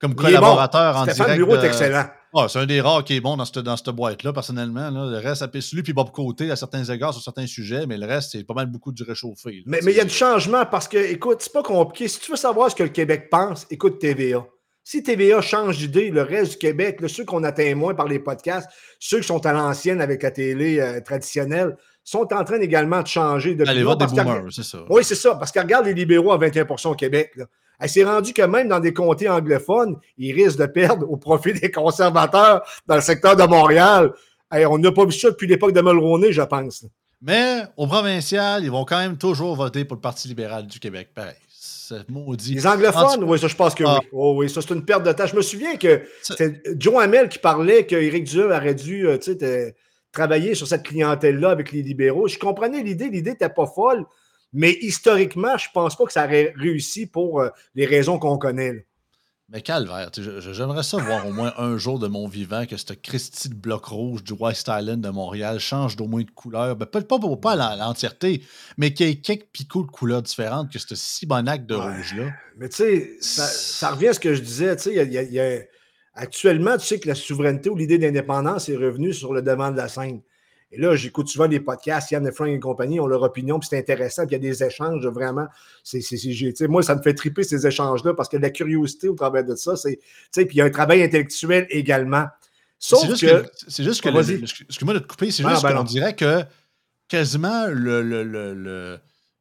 comme collaborateur bon. en Stéphane direct. Bureau est excellent. C'est un des rares qui est bon dans cette boîte-là, personnellement. Là. Le reste, ça pisse lui, puis Bob Côté à certains égards sur certains sujets, mais le reste, c'est pas mal beaucoup du réchauffé. Mais il y a du changement parce que, écoute, c'est pas compliqué. Si tu veux savoir ce que le Québec pense, écoute TVA. Si TVA change d'idée, le reste du Québec, là, ceux qu'on atteint moins par les podcasts, ceux qui sont à l'ancienne avec la télé traditionnelle, sont en train également de changer de les votes des boomers, c'est ça. Oui, c'est ça. Parce que regarde les libéraux à 21% au Québec. Là. Elle s'est rendue que même dans des comtés anglophones, ils risquent de perdre au profit des conservateurs dans le secteur de Montréal. On n'a pas vu ça depuis l'époque de Mulroney, je pense. Là. Mais au provincial, ils vont quand même toujours voter pour le Parti libéral du Québec. Pareil. C'est maudit. Les anglophones, oui, ça, je pense que oui. Oh, oui, ça, c'est une perte de temps. Je me souviens que c'était Joe Hamel qui parlait qu'Éric Duhem aurait dû travailler sur cette clientèle-là avec les libéraux. Je comprenais l'idée n'était pas folle, mais historiquement, je ne pense pas que ça aurait réussi pour les raisons qu'on connaît. Là. Mais calvaire, j'aimerais ça voir au moins un jour de mon vivant que ce Christy de bloc rouge du West Island de Montréal change d'au moins de couleur. Ben, pas à l'entièreté, mais qu'il y ait quelques picots de couleurs différentes que ce cibonac de rouge-là. Mais tu sais, ça revient à ce que je disais. Tu sais, actuellement, tu sais que la souveraineté ou l'idée d'indépendance est revenue sur le devant de la scène. Et là, j'écoute souvent des podcasts, Yann Frank et compagnie ont leur opinion, puis c'est intéressant, puis il y a des échanges vraiment. Moi, ça me fait triper ces échanges-là parce que la curiosité au travers de ça, puis il y a un travail intellectuel également. C'est juste que excuse-moi de te couper, c'est juste qu'on dirait que quasiment le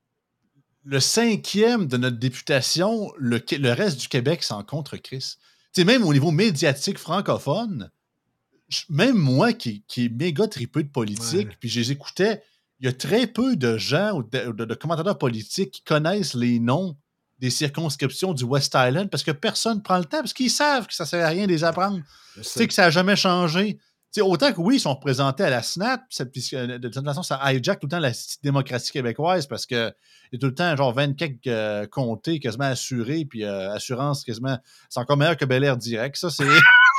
cinquième de notre députation, le reste du Québec s'en contre Chris. T'sais, même au niveau médiatique francophone, même moi qui est méga tripeux de politique, puis je les écoutais, il y a très peu de gens ou de commentateurs politiques qui connaissent les noms des circonscriptions du West Island parce que personne ne prend le temps, parce qu'ils savent que ça ne sert à rien de les apprendre. Tu sais que ça n'a jamais changé. T'sais, autant que oui, ils sont représentés à la SNAP, de toute façon, ça hijack tout le temps la démocratie québécoise parce qu'il y a tout le temps genre 24 comtés quasiment assurés, puis assurance quasiment. C'est encore meilleur que Bel Air Direct. Ça, c'est.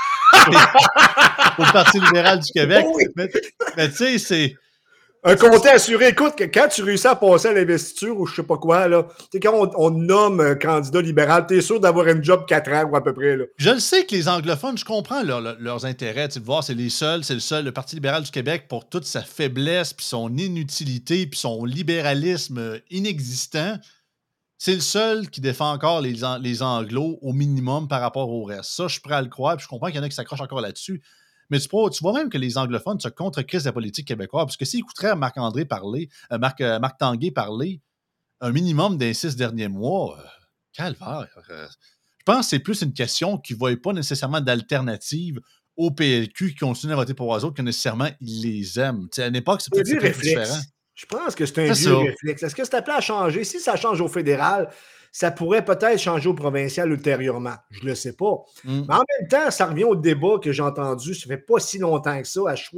Pour le Parti libéral du Québec. Oui. Mais tu sais, c'est. Un comté assuré. Écoute, quand tu réussis à passer à l'investiture ou je sais pas quoi, là, quand on nomme un candidat libéral, tu es sûr d'avoir un job 4 ans ou à peu près. Là. Je le sais que les anglophones, je comprends leurs intérêts. Tu sais, de voir, c'est le seul, le Parti libéral du Québec, pour toute sa faiblesse, puis son inutilité, puis son libéralisme inexistant. C'est le seul qui défend encore les Anglos au minimum par rapport au reste. Ça, je suis prêt à le croire, puis je comprends qu'il y en a qui s'accrochent encore là-dessus. Mais tu vois même que les anglophones se contre-crisent la politique québécoise, parce que s'ils écouteraient Marc-André parler, Marc Tanguay parler un minimum des 6 derniers mois, calvaire. Je pense que c'est plus une question qu'ils ne voient pas nécessairement d'alternative au PLQ qui continue à voter pour eux autres que nécessairement ils les aiment. T'sais, à une époque, c'est peut-être différent. Je pense que c'est un vieux réflexe. Est-ce que c'est appelé à changer? Si ça change au fédéral, ça pourrait peut-être changer au provincial ultérieurement. Je ne le sais pas. Mais en même temps, ça revient au débat que j'ai entendu, ça ne fait pas si longtemps que ça,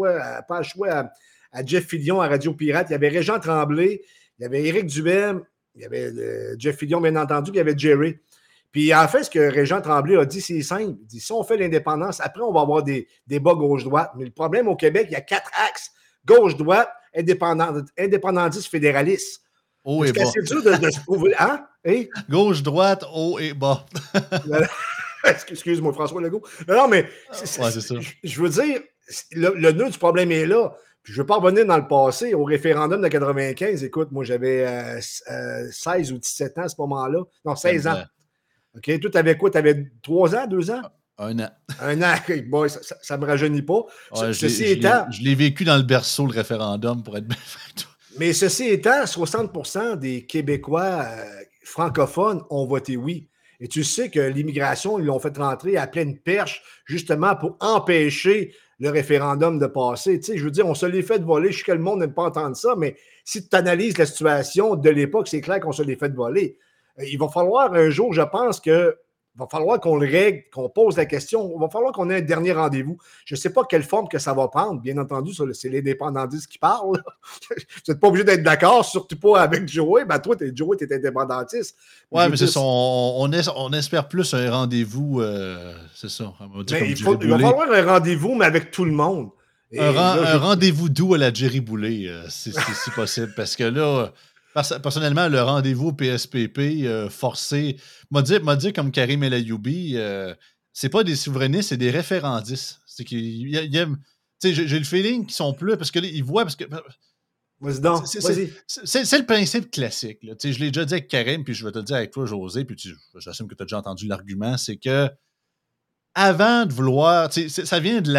à Jeff Fillion, à Radio Pirate. Il y avait Régent Tremblay, il y avait Éric Duhem, il y avait Jeff Fillion, bien entendu, puis il y avait Jerry. Puis en fait, ce que Régent Tremblay a dit, c'est simple. Il dit, si on fait l'indépendance, après, on va avoir des débats gauche-droite. Mais le problème au Québec, il y a 4 axes. Gauche-droite, indépendantiste, fédéraliste. Haut et bas. C'est dur de se trouver. Hein? Hey? Gauche, droite, haut et bas. Excuse-moi, François Legault. Non, mais c'est ça. Je veux dire, le nœud du problème est là. Puis je ne veux pas revenir dans le passé. Au référendum de 95, écoute, moi, j'avais 16 ou 17 ans à ce moment-là. Non, 16 ans. OK, toi, tu avais quoi? Tu avais 3 ans, 2 ans? 1 an. 1 an. Bon, ça ne me rajeunit pas. Ouais, je l'ai vécu dans le berceau, le référendum, pour être bien fait. Mais ceci étant, 60% des Québécois francophones ont voté oui. Et tu sais que l'immigration, ils l'ont fait rentrer à pleine perche, justement pour empêcher le référendum de passer. Tu sais, je veux dire, on se l'est fait voler. Je sais que le monde n'aime pas entendre ça, mais si tu analyses la situation de l'époque, c'est clair qu'on se l'est fait voler. Il va falloir un jour, je pense que il va falloir qu'on le règle, qu'on pose la question. Il va falloir qu'on ait un dernier rendez-vous. Je ne sais pas quelle forme que ça va prendre. Bien entendu, c'est l'indépendantiste qui parle. Vous n'êtes pas obligé d'être d'accord, surtout pas avec Joey. Ben, toi, Joey, tu es indépendantiste. Oui, mais c'est ça. On espère plus un rendez-vous. C'est ça. Il va falloir un rendez-vous, mais avec tout le monde. Un rendez-vous doux à la Jerry Boulet, si possible. Parce que là... Personnellement, le rendez-vous PSPP forcé, m'a dit comme Karim El Ayoubi, c'est pas des souverainistes, c'est des référendistes. C'est qu'ils aiment. Tu sais, j'ai le feeling qu'ils sont plus. Parce qu'ils voient. Parce que. Vas-y donc, vas-y. C'est le principe classique. Là. Je l'ai déjà dit avec Karim, puis je vais te le dire avec toi, José, puis j'assume que tu as déjà entendu l'argument, c'est que avant de vouloir, ça vient de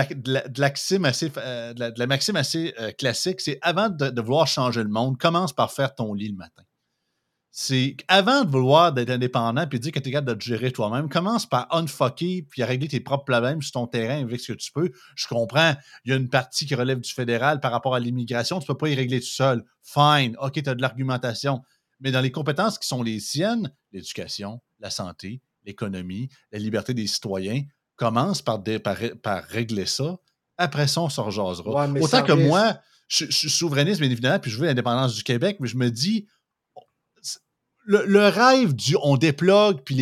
la maxime assez classique, c'est avant de vouloir changer le monde, commence par faire ton lit le matin. C'est avant de vouloir d'être indépendant puis de dire que tu es capable de te gérer toi-même, commence par unfucker puis à régler tes propres problèmes sur ton terrain avec ce que tu peux. Je comprends, il y a une partie qui relève du fédéral par rapport à l'immigration, tu ne peux pas y régler tout seul. Fine, OK, tu as de l'argumentation. Mais dans les compétences qui sont les siennes, l'éducation, la santé, l'économie, la liberté des citoyens, commence par régler ça. Après ça, on se rejasera. Ouais, autant que moi, je suis souverainiste, bien évidemment, puis je veux l'indépendance du Québec, mais je me dis, le rêve du on déplogue, puis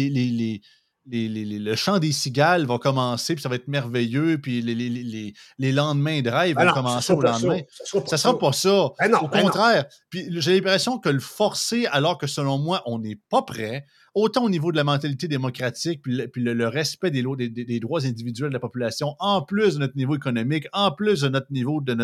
le chant des cigales va commencer, puis ça va être merveilleux, puis les lendemains de rêve vont commencer au lendemain. Ça sera pas ça. Au contraire. Puis j'ai l'impression que le forcer, alors que selon moi, on n'est pas prêt, autant au niveau de la mentalité démocratique, puis le respect des droits individuels de la population, en plus de notre niveau économique, en plus de notre niveau de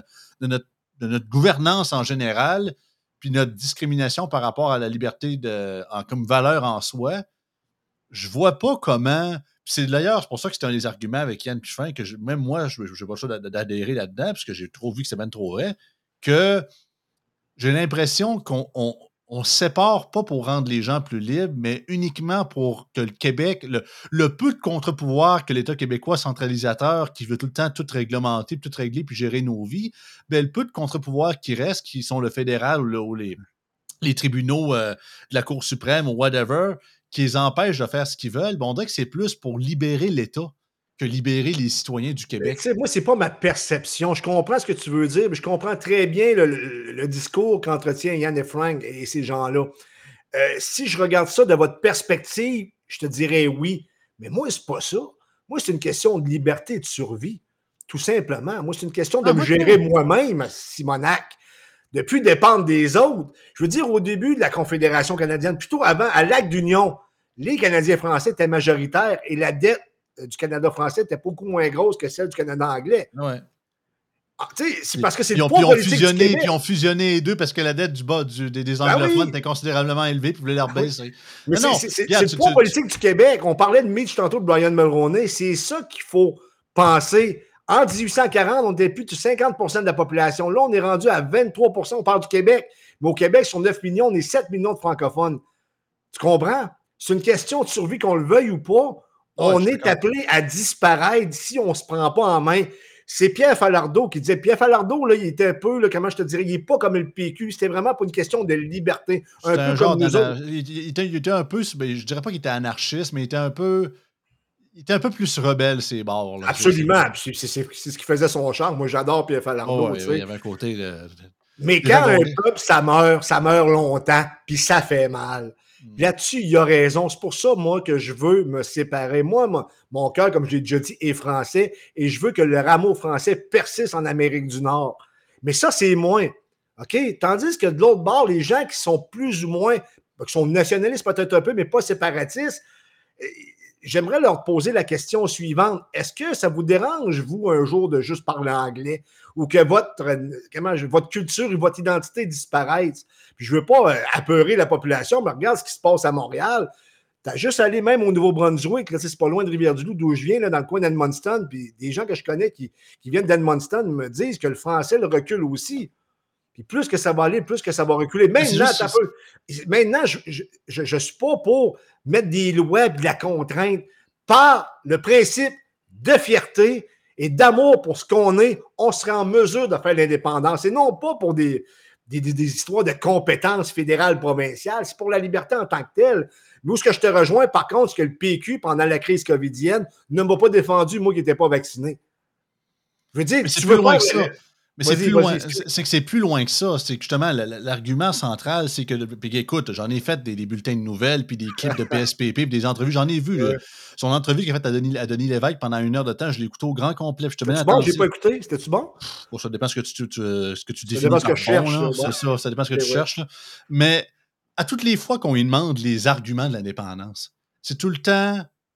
notre gouvernance en général, puis notre discrimination par rapport à la liberté comme valeur en soi, je vois pas comment. Puis c'est pour ça que c'était un des arguments avec Yann Pichefin, que même moi, je n'ai pas le choix d'adhérer là-dedans, parce que j'ai trop vu que c'est bien trop vrai, que j'ai l'impression qu'on se sépare pas pour rendre les gens plus libres, mais uniquement pour que le Québec, le peu de contre-pouvoir que l'État québécois centralisateur, qui veut tout le temps tout réglementer, tout régler, puis gérer nos vies, ben, le peu de contre-pouvoir qui reste, qui sont le fédéral ou les tribunaux de la Cour suprême ou whatever, qui les empêchent de faire ce qu'ils veulent, ben, on dirait que c'est plus pour libérer l'État que libérer les citoyens du Québec. Moi, c'est pas ma perception. Je comprends ce que tu veux dire, mais je comprends très bien le discours qu'entretient Yann et Frank et ces gens-là. Si je regarde ça de votre perspective, je te dirais oui. Mais moi, c'est pas ça. Moi, c'est une question de liberté et de survie. Tout simplement. Moi, c'est une question de me gérer moi-même, Simonac, de plus dépendre des autres. Je veux dire, au début de la Confédération canadienne, plutôt avant, à l'Acte d'Union, les Canadiens français étaient majoritaires et la dette du Canada français était beaucoup moins grosse que celle du Canada anglais. Ouais. C'est parce que c'est le poids politique du Québec. Puis ils ont fusionné les deux parce que la dette des anglophones était considérablement élevée, puis ils voulaient la rebaisser. Mais c'est le poids politique du Québec. On parlait de Mitch tantôt, de Brian Mulroney. C'est ça qu'il faut penser. En 1840, on était plus de 50% de la population. Là, on est rendu à 23%. On parle du Québec. Mais au Québec, sur 9 millions, on est 7 millions de francophones. Tu comprends? C'est une question de survie, qu'on le veuille ou pas. On est appelé à disparaître si on ne se prend pas en main. C'est Pierre Falardeau qui disait. Pierre Falardeau, là, il était un peu, là, comment je te dirais, il n'est pas comme le PQ. C'était vraiment pas une question de liberté. Un peu comme nous autres. Il était un peu, je dirais pas qu'il était anarchiste, mais il était un peu plus rebelle, ces bords. Là. Absolument. C'est ce qui faisait son charme. Moi, j'adore Pierre Falardeau. Il y avait un côté. Mais quand un peuple, ça meurt longtemps, puis ça fait mal. Là-dessus, il a raison. C'est pour ça, moi, que je veux me séparer. Moi, mon cœur, comme je l'ai déjà dit, est français et je veux que le rameau français persiste en Amérique du Nord. Mais ça, c'est moins. OK? Tandis que de l'autre bord, les gens qui sont plus ou moins, qui sont nationalistes peut-être un peu, mais pas séparatistes, j'aimerais leur poser la question suivante. Est-ce que ça vous dérange, vous, un jour, de juste parler anglais ou que votre culture et votre identité disparaissent? Puis je ne veux pas apeurer la population, mais regarde ce qui se passe à Montréal. Tu as juste allé même au Nouveau-Brunswick, là, c'est pas loin de Rivière-du-Loup, d'où je viens, là, dans le coin d'Edmundston, puis des gens que je connais qui viennent d'Edmundston me disent que le français le recule aussi. Puis plus que ça va aller, plus que ça va reculer. Maintenant, je ne suis pas pour mettre des lois et de la contrainte. Par le principe de fierté et d'amour pour ce qu'on est, on sera en mesure de faire l'indépendance. Et non pas pour des histoires de compétences fédérales, provinciales. C'est pour la liberté en tant que telle. Mais où ce que je te rejoins, par contre, c'est que le PQ, pendant la crise covidienne, ne m'a pas défendu, moi qui n'étais pas vacciné. Je veux dire, mais tu veux loin que ça. Mais c'est plus loin. C'est que c'est plus loin que ça. C'est que justement, l'argument central, c'est que, écoute, j'en ai fait des bulletins de nouvelles, puis des clips de PSPP, puis des entrevues. J'en ai vu. Son entrevue qu'il a faite à Denis Lévesque pendant 1 heure de temps, je l'ai écouté au grand complet. C'était-tu bon? Je n'ai pas écouté. C'était-tu bon? Bon, ça dépend ce que tu définis. Ça dépend ce que je cherche. C'est ça, ça dépend ce que tu cherches. Là. Mais à toutes les fois qu'on lui demande les arguments de l'indépendance, c'est tout le temps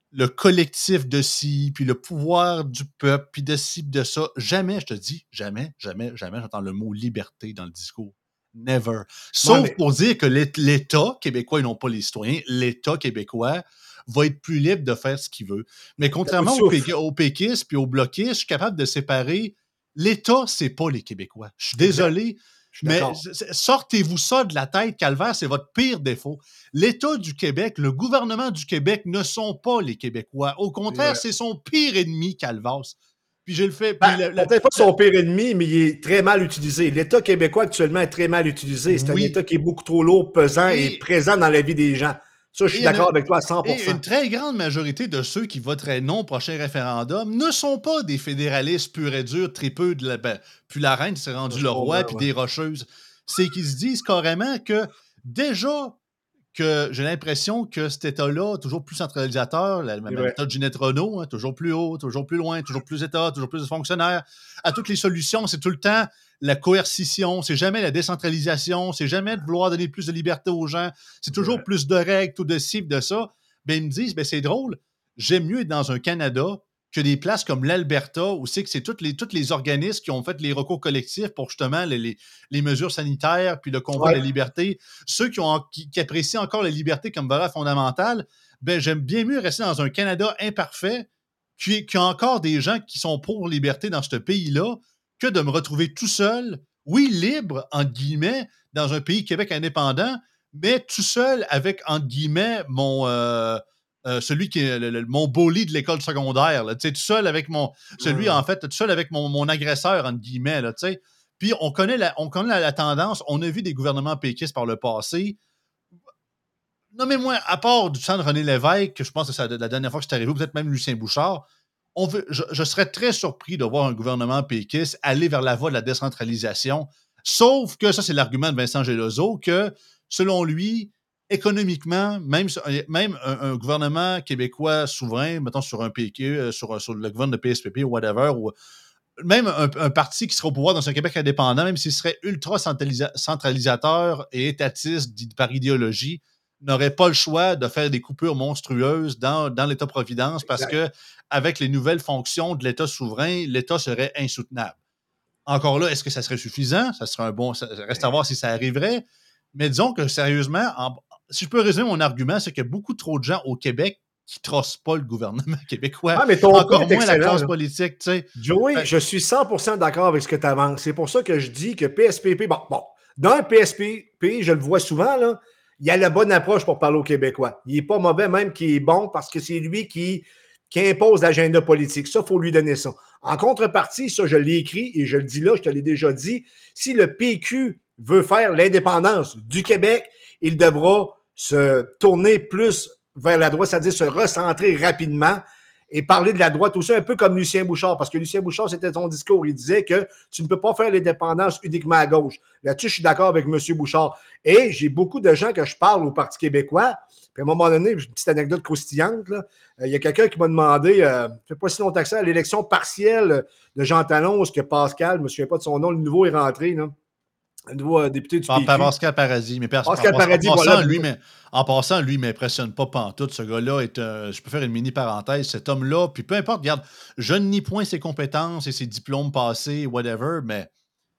le collectif de ci, puis le pouvoir du peuple, puis de ci, puis de ça. Jamais, je te dis, jamais, j'entends le mot liberté dans le discours. Never. Sauf pour dire que l'État québécois, ils n'ont pas les citoyens, l'État québécois va être plus libre de faire ce qu'il veut. Mais contrairement aux péquistes puis aux bloquistes, je suis capable de séparer l'État, c'est pas les Québécois. Je suis désolé, mais sortez-vous ça de la tête, Calvaire, c'est votre pire défaut. L'État du Québec, le gouvernement du Québec ne sont pas les Québécois. Au contraire, c'est son pire ennemi, Calvas. Puis je le fais. Peut-être pas son pire ennemi, mais il est très mal utilisé. L'État québécois actuellement est très mal utilisé. C'est un État qui est beaucoup trop lourd, pesant et présent dans la vie des gens. Ça, je suis d'accord avec toi à 100%. Et une très grande majorité de ceux qui voteraient non au prochain référendum ne sont pas des fédéralistes purs et durs, tripeux de la... puis la reine s'est rendue le roi, puis des rocheuses. C'est qu'ils se disent carrément que déjà que j'ai l'impression que cet État-là, toujours plus centralisateur, la méthode de Ginette Renault, toujours plus haut, toujours plus loin, toujours plus d'État, toujours plus de fonctionnaires, à toutes les solutions, c'est tout le temps la coercition, c'est jamais la décentralisation, c'est jamais de vouloir donner plus de liberté aux gens, c'est toujours plus de règles, tout de ci, de ça. Ben, ils me disent, ben, c'est drôle, j'aime mieux être dans un Canada que des places comme l'Alberta, où c'est que c'est tous les organismes qui ont fait les recours collectifs pour justement les mesures sanitaires puis le combat de la liberté. Ceux qui apprécient encore la liberté comme valeur fondamentale, ben, j'aime bien mieux rester dans un Canada imparfait qui a encore des gens qui sont pour liberté dans ce pays-là que de me retrouver tout seul, oui, libre, entre guillemets, dans un pays Québec indépendant, mais tout seul avec, entre guillemets, celui qui est mon bully de l'école secondaire, là, tout seul avec tout seul avec mon agresseur, entre guillemets, là, tu sais. Puis on connaît la tendance, on a vu des gouvernements péquistes par le passé. Nommez-moi, à part du sang de René Lévesque, que je pense que c'est la dernière fois que c'est arrivé, peut-être même Lucien Bouchard, je serais très surpris de voir un gouvernement péquiste aller vers la voie de la décentralisation, sauf que ça, c'est l'argument de Vincent Gelozo, que selon lui, économiquement, même un gouvernement québécois souverain, mettons sur un PQ, sur le gouvernement de PSPP ou whatever, ou même un parti qui serait au pouvoir dans un Québec indépendant, même s'il serait ultra centralisateur et étatiste par idéologie, n'aurait pas le choix de faire des coupures monstrueuses dans l'État-providence parce que avec les nouvelles fonctions de l'État souverain, l'État serait insoutenable. Encore là, est-ce que ça serait suffisant? Ça reste à voir si ça arriverait. Mais disons que sérieusement, si je peux résumer mon argument, c'est qu'il y a beaucoup trop de gens au Québec qui ne trossent pas le gouvernement québécois. Mais encore moins la classe politique. Tu sais. Joey, je suis 100% d'accord avec ce que tu avances. C'est pour ça que je dis que PSPP, dans un PSPP, je le vois souvent, là, il a la bonne approche pour parler aux Québécois. Il n'est pas mauvais, même qu'il est bon, parce que c'est lui qui impose l'agenda politique. Ça, il faut lui donner ça. En contrepartie, ça, je l'ai écrit et je le dis là, je te l'ai déjà dit, si le PQ veut faire l'indépendance du Québec, il devra se tourner plus vers la droite, c'est-à-dire se recentrer rapidement et parler de la droite aussi, un peu comme Lucien Bouchard, parce que Lucien Bouchard, c'était son discours, il disait que tu ne peux pas faire l'indépendance uniquement à gauche. Là-dessus, je suis d'accord avec M. Bouchard. Et j'ai beaucoup de gens que je parle au Parti québécois, puis à un moment donné, j'ai une petite anecdote croustillante, là. Il y a quelqu'un qui m'a demandé, ça fait pas si longtemps que ça, à l'élection partielle de Jean Talon, ce que Pascal, je ne me souviens pas de son nom, le nouveau est rentré, là. Le nouveau député du PQ. Pascal Paradis. Mais Pascal Paradis, en passant, lui, il ne m'impressionne pas pantoute. Ce gars-là je peux faire une mini parenthèse. Cet homme-là, puis peu importe, regarde, je ne nie point ses compétences et ses diplômes passés, whatever, mais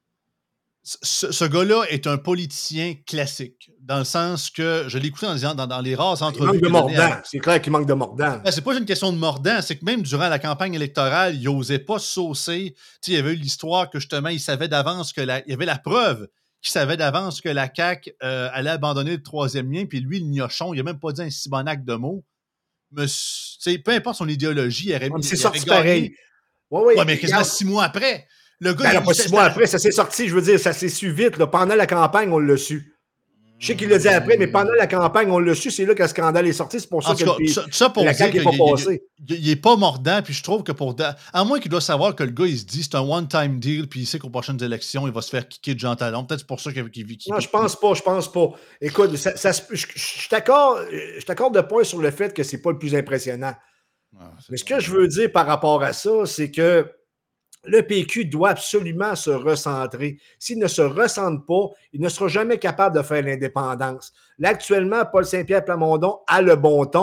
ce gars-là est un politicien classique, dans le sens que je l'ai écouté dans les rares entrevues. Il manque de mordant. C'est clair qu'il manque de mordant. Ben, c'est pas une question de mordant, c'est que même durant la campagne électorale, il n'osait pas saucer. Il y avait eu l'histoire que justement, il savait d'avance il y avait la preuve qu'il savait d'avance que la CAQ allait abandonner le troisième lien, puis lui, le gnochon, il n'a même pas dit un si bon acte de mots. Mais peu importe son idéologie, c'est sorti pareil. Ouais, mais quasiment 6 mois après. Le gars, pas 6 mois après, ça s'est sorti, je veux dire, ça s'est su vite. Là. Pendant la campagne, on l'a su. Je sais qu'il l'a dit après, mais pendant la campagne, on l'a su. C'est là que le scandale est sorti. C'est pour ça que la CAQ n'est pas passée. Il n'est pas mordant, puis je trouve que à moins qu'il doit savoir que le gars, il se dit c'est un one-time deal, puis il sait qu'aux prochaines élections, il va se faire kicker de Jean Talon. Peut-être c'est pour ça qu'il vit. Non, je pense pas. Écoute, je t'accorde de point sur le fait que c'est pas le plus impressionnant. Mais ce que je veux dire par rapport à ça, c'est que le PQ doit absolument se recentrer. S'il ne se recentre pas, il ne sera jamais capable de faire l'indépendance. Là, actuellement, Paul Saint-Pierre Plamondon a le bon ton,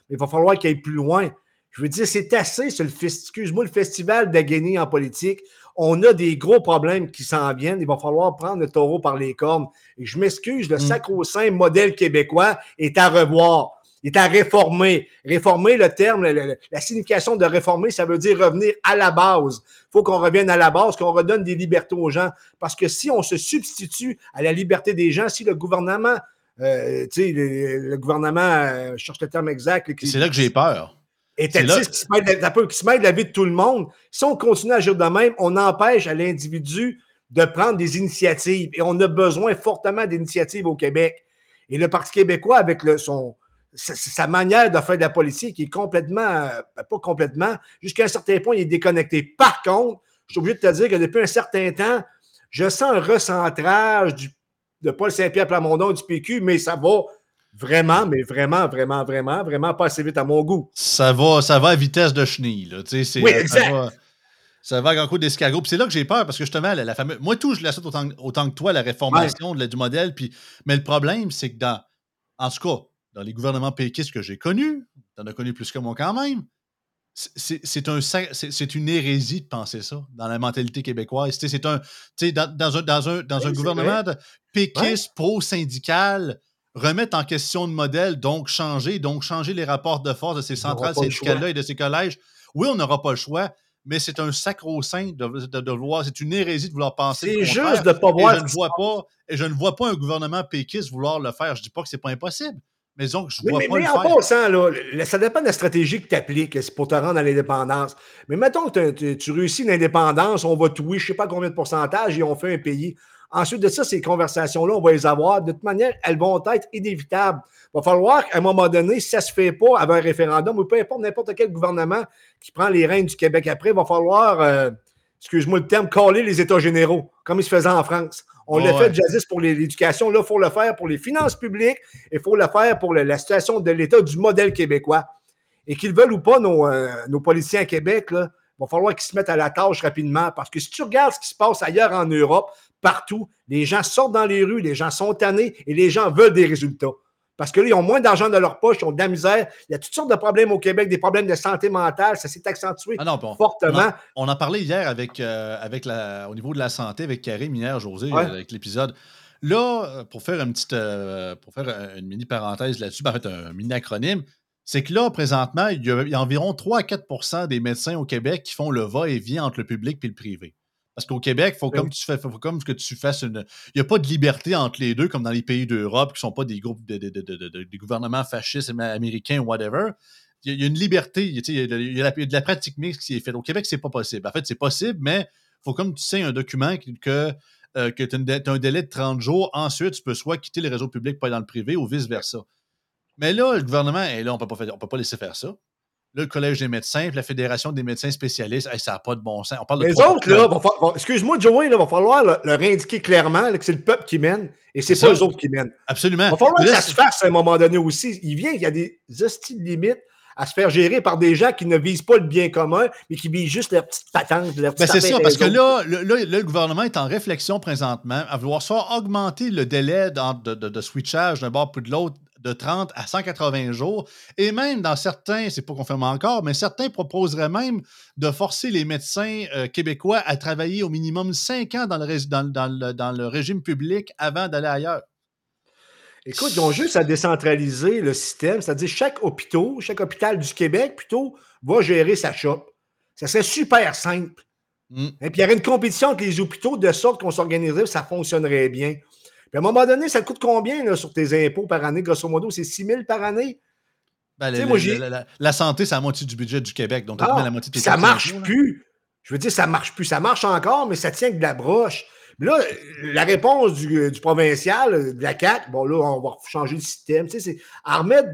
Il va falloir qu'il aille plus loin. Je veux dire, c'est assez, excuse-moi, le festival d'Aguénie en politique. On a des gros problèmes qui s'en viennent. Il va falloir prendre le taureau par les cornes. Et je m'excuse, le sacro-saint modèle québécois est à revoir. Il est à réformer. Réformer, le terme, la signification de réformer, ça veut dire revenir à la base. Il faut qu'on revienne à la base, qu'on redonne des libertés aux gens. Parce que si on se substitue à la liberté des gens, si le gouvernement, le gouvernement, je cherche le terme exact. C'est là que j'ai peur. Étatiste qui se mêle de la vie de tout le monde. Si on continue à agir de même, on empêche à l'individu de prendre des initiatives. Et on a besoin fortement d'initiatives au Québec. Et le Parti québécois, avec sa manière de faire de la politique, qui est complètement, pas complètement, jusqu'à un certain point, il est déconnecté. Par contre, je suis obligé de te dire que depuis un certain temps, je sens un recentrage de Paul Saint-Pierre Plamondon du PQ, mais ça va vraiment, mais vraiment pas assez vite à mon goût. Ça va à vitesse de chenille. Là. Oui, exact. Ça va à grand coup d'escargot. Puis c'est là que j'ai peur, parce que justement, la fameuse. Moi, tout, je l'achète autant que toi, la réformation du modèle. Mais le problème, c'est que en tout cas, dans les gouvernements péquistes que j'ai connus, tu en as connu plus que moi quand même, c'est une hérésie de penser ça dans la mentalité québécoise. C'est dans un gouvernement péquiste, pro-syndical, remettre en question le modèle, donc changer les rapports de force de ces centrales syndicales-là et de ces collèges. Oui, on n'aura pas le choix, mais c'est un sacro-saint de vouloir, c'est une hérésie de vouloir penser. C'est juste de ne pas voir. Je ne vois pas un gouvernement péquiste vouloir le faire. Je ne dis pas que ce n'est pas impossible. Mais disons que je vois pas le faire. Mais en passant, là, ça dépend de la stratégie que tu appliques pour te rendre à l'indépendance. Mais mettons que tu réussis l'indépendance, on va touer, je ne sais pas combien de pourcentage, et on fait un pays. Ensuite de ça, ces conversations-là, on va les avoir. De toute manière, elles vont être inévitables. Il va falloir qu'à un moment donné, si ça ne se fait pas avec un référendum, ou peu importe n'importe quel gouvernement qui prend les rênes du Québec après, il va falloir, excuse-moi le terme, caler les États généraux, comme il se faisait en France. On l'a fait jadis pour l'éducation. Là, il faut le faire pour les finances publiques. Il faut le faire pour la situation de l'État du modèle québécois. Et qu'ils veulent ou pas, nos politiciens à Québec, là, il va falloir qu'ils se mettent à la tâche rapidement. Parce que si tu regardes ce qui se passe ailleurs en Europe, partout, les gens sortent dans les rues, les gens sont tannés et les gens veulent des résultats. Parce que là, ils ont moins d'argent dans leur poche, ils ont de la misère. Il y a toutes sortes de problèmes au Québec, des problèmes de santé mentale. Ça s'est accentué fortement. On en parlait hier au niveau de la santé avec Karim, hier, José, avec l'épisode. Là, pour faire une mini parenthèse là-dessus, en fait, un mini acronyme, c'est que là, présentement, il y a environ 3 à 4 % des médecins au Québec qui font le va-et-vient entre le public et le privé. Parce qu'au Québec, il faut comme que tu fasses il n'y a pas de liberté entre les deux, comme dans les pays d'Europe, qui ne sont pas des groupes des gouvernements fascistes américains ou whatever. Il y a une liberté, il y a de la pratique mixte qui est faite. Au Québec, c'est pas possible. En fait, c'est possible, mais il faut comme tu sais un document que tu as un délai de 30 jours. Ensuite, tu peux soit quitter le réseau public pour aller dans le privé ou vice-versa. Mais là, le gouvernement est là, on peut pas laisser faire ça. Là, le Collège des médecins, puis la Fédération des médecins spécialistes, ça n'a pas de bon sens. On parle de les autres, là, excuse-moi, Joey, il va falloir leur indiquer clairement là, que c'est le peuple qui mène et c'est pas eux autres qui mènent. Absolument. Il va falloir que ça se fasse à un moment donné aussi. Il y a des hosties de limites à se faire gérer par des gens qui ne visent pas le bien commun, mais qui visent juste leur petite patente, leur petite c'est ça, parce que là, le gouvernement est en réflexion présentement à vouloir soit augmenter le délai de switchage d'un bord puis de l'autre de 30 à 180 jours. Et même dans certains, c'est pas confirmé encore, mais certains proposeraient même de forcer les médecins québécois à travailler au minimum 5 ans dans le régime public avant d'aller ailleurs. Écoute, ils ont juste à décentraliser le système, c'est-à-dire chaque hôpital du Québec, plutôt, va gérer sa shop. Ça serait super simple. Et puis, il y aurait une compétition entre les hôpitaux de sorte qu'on s'organiserait et ça fonctionnerait bien. Puis à un moment donné, ça coûte combien là, sur tes impôts par année? Grosso modo, c'est 6 000 par année? La santé, c'est la moitié du budget du Québec. Donc, la moitié de tes ça ne marche plus. Je veux dire, ça ne marche plus. Ça marche encore, mais ça tient que de la broche. Mais là, la réponse du provincial, de la CAQ, bon là, on va changer le système. Tu sais, c'est à remettre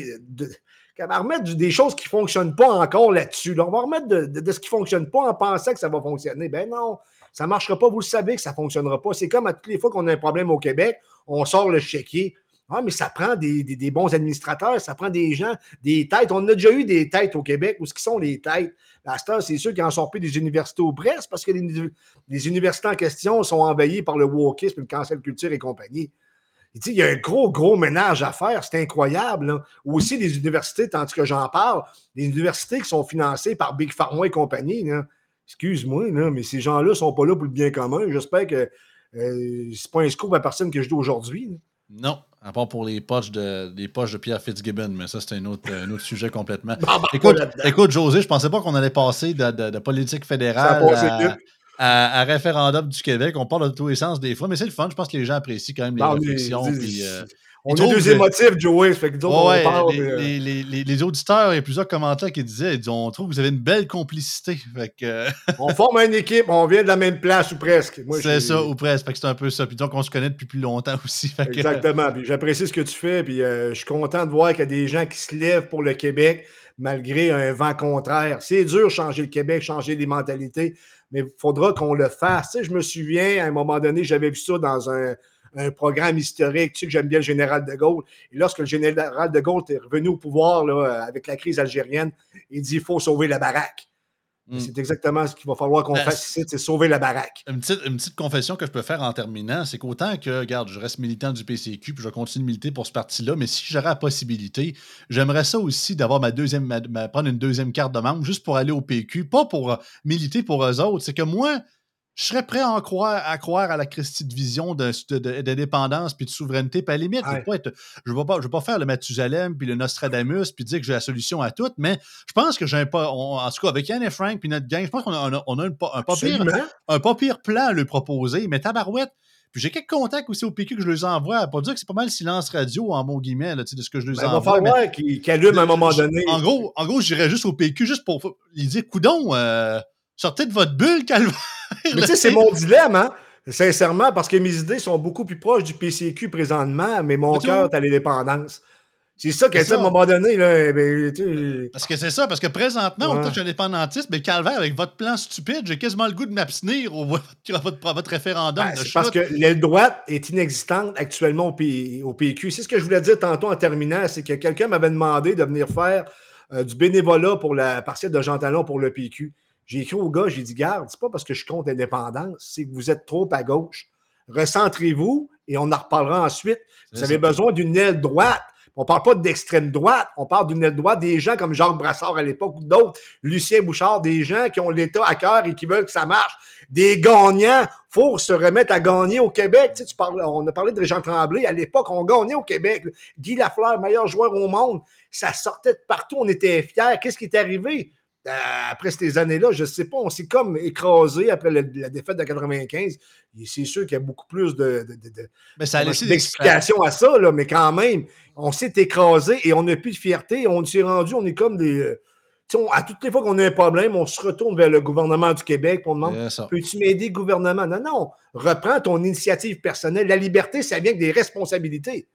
des choses qui ne fonctionnent pas encore là-dessus. Là. On va remettre de ce qui ne fonctionne pas en pensant que ça va fonctionner. Ben non. Ça ne marchera pas, vous le savez que ça ne fonctionnera pas. C'est comme à toutes les fois qu'on a un problème au Québec, on sort le chéquier. Ah, mais ça prend des bons administrateurs, ça prend des gens, des têtes. On a déjà eu des têtes au Québec. Où est-ce qu'ils sont les têtes? À cette heure, c'est ceux qui en sont plus des universités au Brest parce que les universités en question sont envahies par le wokisme, le cancel culture et compagnie. Il y a un gros ménage à faire. C'est incroyable. Là. Ou aussi les universités, tandis que j'en parle, les universités qui sont financées par Big Pharma et compagnie. Là. Excuse-moi, là, mais ces gens-là ne sont pas là pour le bien commun. J'espère que c'est pas un scoop à personne que je dis aujourd'hui. Là. Non, à part pour les poches de Pierre Fitzgibbon, mais ça, c'est un autre sujet complètement. Écoute, José, je pensais pas qu'on allait passer de politique fédérale à référendum du Québec. On parle de tous les sens des fois, mais c'est le fun. Je pense que les gens apprécient quand même les réflexions. On est deux émotifs, Joey. Fait que on parle, les auditeurs, il y a plusieurs commentaires qui disaient on trouve que vous avez une belle complicité. Fait que, on forme une équipe, on vient de la même place ou presque. C'est ça, ou presque. Fait que c'est un peu ça. Puis donc, on se connaît depuis plus longtemps aussi. Fait exactement. Puis j'apprécie ce que tu fais. Puis je suis content de voir qu'il y a des gens qui se lèvent pour le Québec malgré un vent contraire. C'est dur de changer le Québec, changer les mentalités, mais il faudra qu'on le fasse. Tu sais, je me souviens, à un moment donné, j'avais vu ça dans un programme historique. Tu sais que j'aime bien le général de Gaulle. Et lorsque le général de Gaulle est revenu au pouvoir là, avec la crise algérienne, il dit il faut sauver la baraque. C'est exactement ce qu'il va falloir qu'on fasse ici, c'est sauver la baraque. Une petite confession que je peux faire en terminant, c'est qu'autant que, regarde, je reste militant du PCQ, puis je continue de militer pour ce parti-là, mais si j'aurais la possibilité, j'aimerais ça aussi d'avoir prendre une deuxième carte de membre juste pour aller au PQ, pas pour militer pour eux autres. C'est que moi, je serais prêt à croire à la Christie de vision d'indépendance puis de souveraineté. Puis à la limite, je ne vais pas faire le Mathusalem puis le Nostradamus puis dire que j'ai la solution à tout, mais je pense que en tout cas, avec Yann et Frank puis notre gang, je pense qu'on a un pas pire plan à lui proposer, mais tabarouette. Puis j'ai quelques contacts aussi au PQ que je les envoie. Pour dire que c'est pas mal silence radio, en mots guillemets, là, de ce que je les envoie. Il va falloir qu'il allume à un moment donné. En gros, j'irais juste au PQ juste pour lui dire coudon, sortez de votre bulle, calvaire. Mais tu sais, c'est mon dilemme, hein? Sincèrement, parce que mes idées sont beaucoup plus proches du PCQ présentement, mais mon cœur est à l'indépendance. C'est ça qu'à un moment donné, là, parce que c'est ça, parce que présentement, on touche indépendantiste, mais calvaire, avec votre plan stupide, j'ai quasiment le goût de m'abstenir à votre référendum. C'est parce que l'aile droite est inexistante actuellement au PQ. C'est ce que je voulais dire tantôt en terminant, c'est que quelqu'un m'avait demandé de venir faire du bénévolat pour la partielle de Jean Talon pour le PQ. J'ai écrit au gars, j'ai dit, garde, c'est pas parce que je suis contre l'indépendance, c'est que vous êtes trop à gauche. Recentrez-vous et on en reparlera ensuite. Vous avez besoin d'une aile droite. On ne parle pas d'extrême droite, on parle d'une aile droite, des gens comme Jacques Brassard à l'époque ou d'autres, Lucien Bouchard, des gens qui ont l'État à cœur et qui veulent que ça marche. Des gagnants, il faut se remettre à gagner au Québec. Tu sais, on a parlé de Régent Tremblay, à l'époque, on gagnait au Québec. Guy Lafleur, meilleur joueur au monde, ça sortait de partout, on était fiers. Qu'est-ce qui est arrivé? Après ces années-là, je ne sais pas, on s'est comme écrasé après la défaite de 95. Et c'est sûr qu'il y a beaucoup plus d'explications à ça, là, mais quand même, on s'est écrasé et on n'a plus de fierté. On s'est rendu, on est comme des... à toutes les fois qu'on a un problème, on se retourne vers le gouvernement du Québec et on demande peux-tu m'aider, gouvernement? Non, reprends ton initiative personnelle. La liberté, ça vient avec des responsabilités.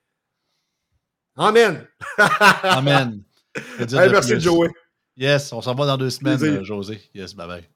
Amen. Amen. Merci, Joey. Yes, on s'en va dans 2 semaines, José. Yes, bye-bye.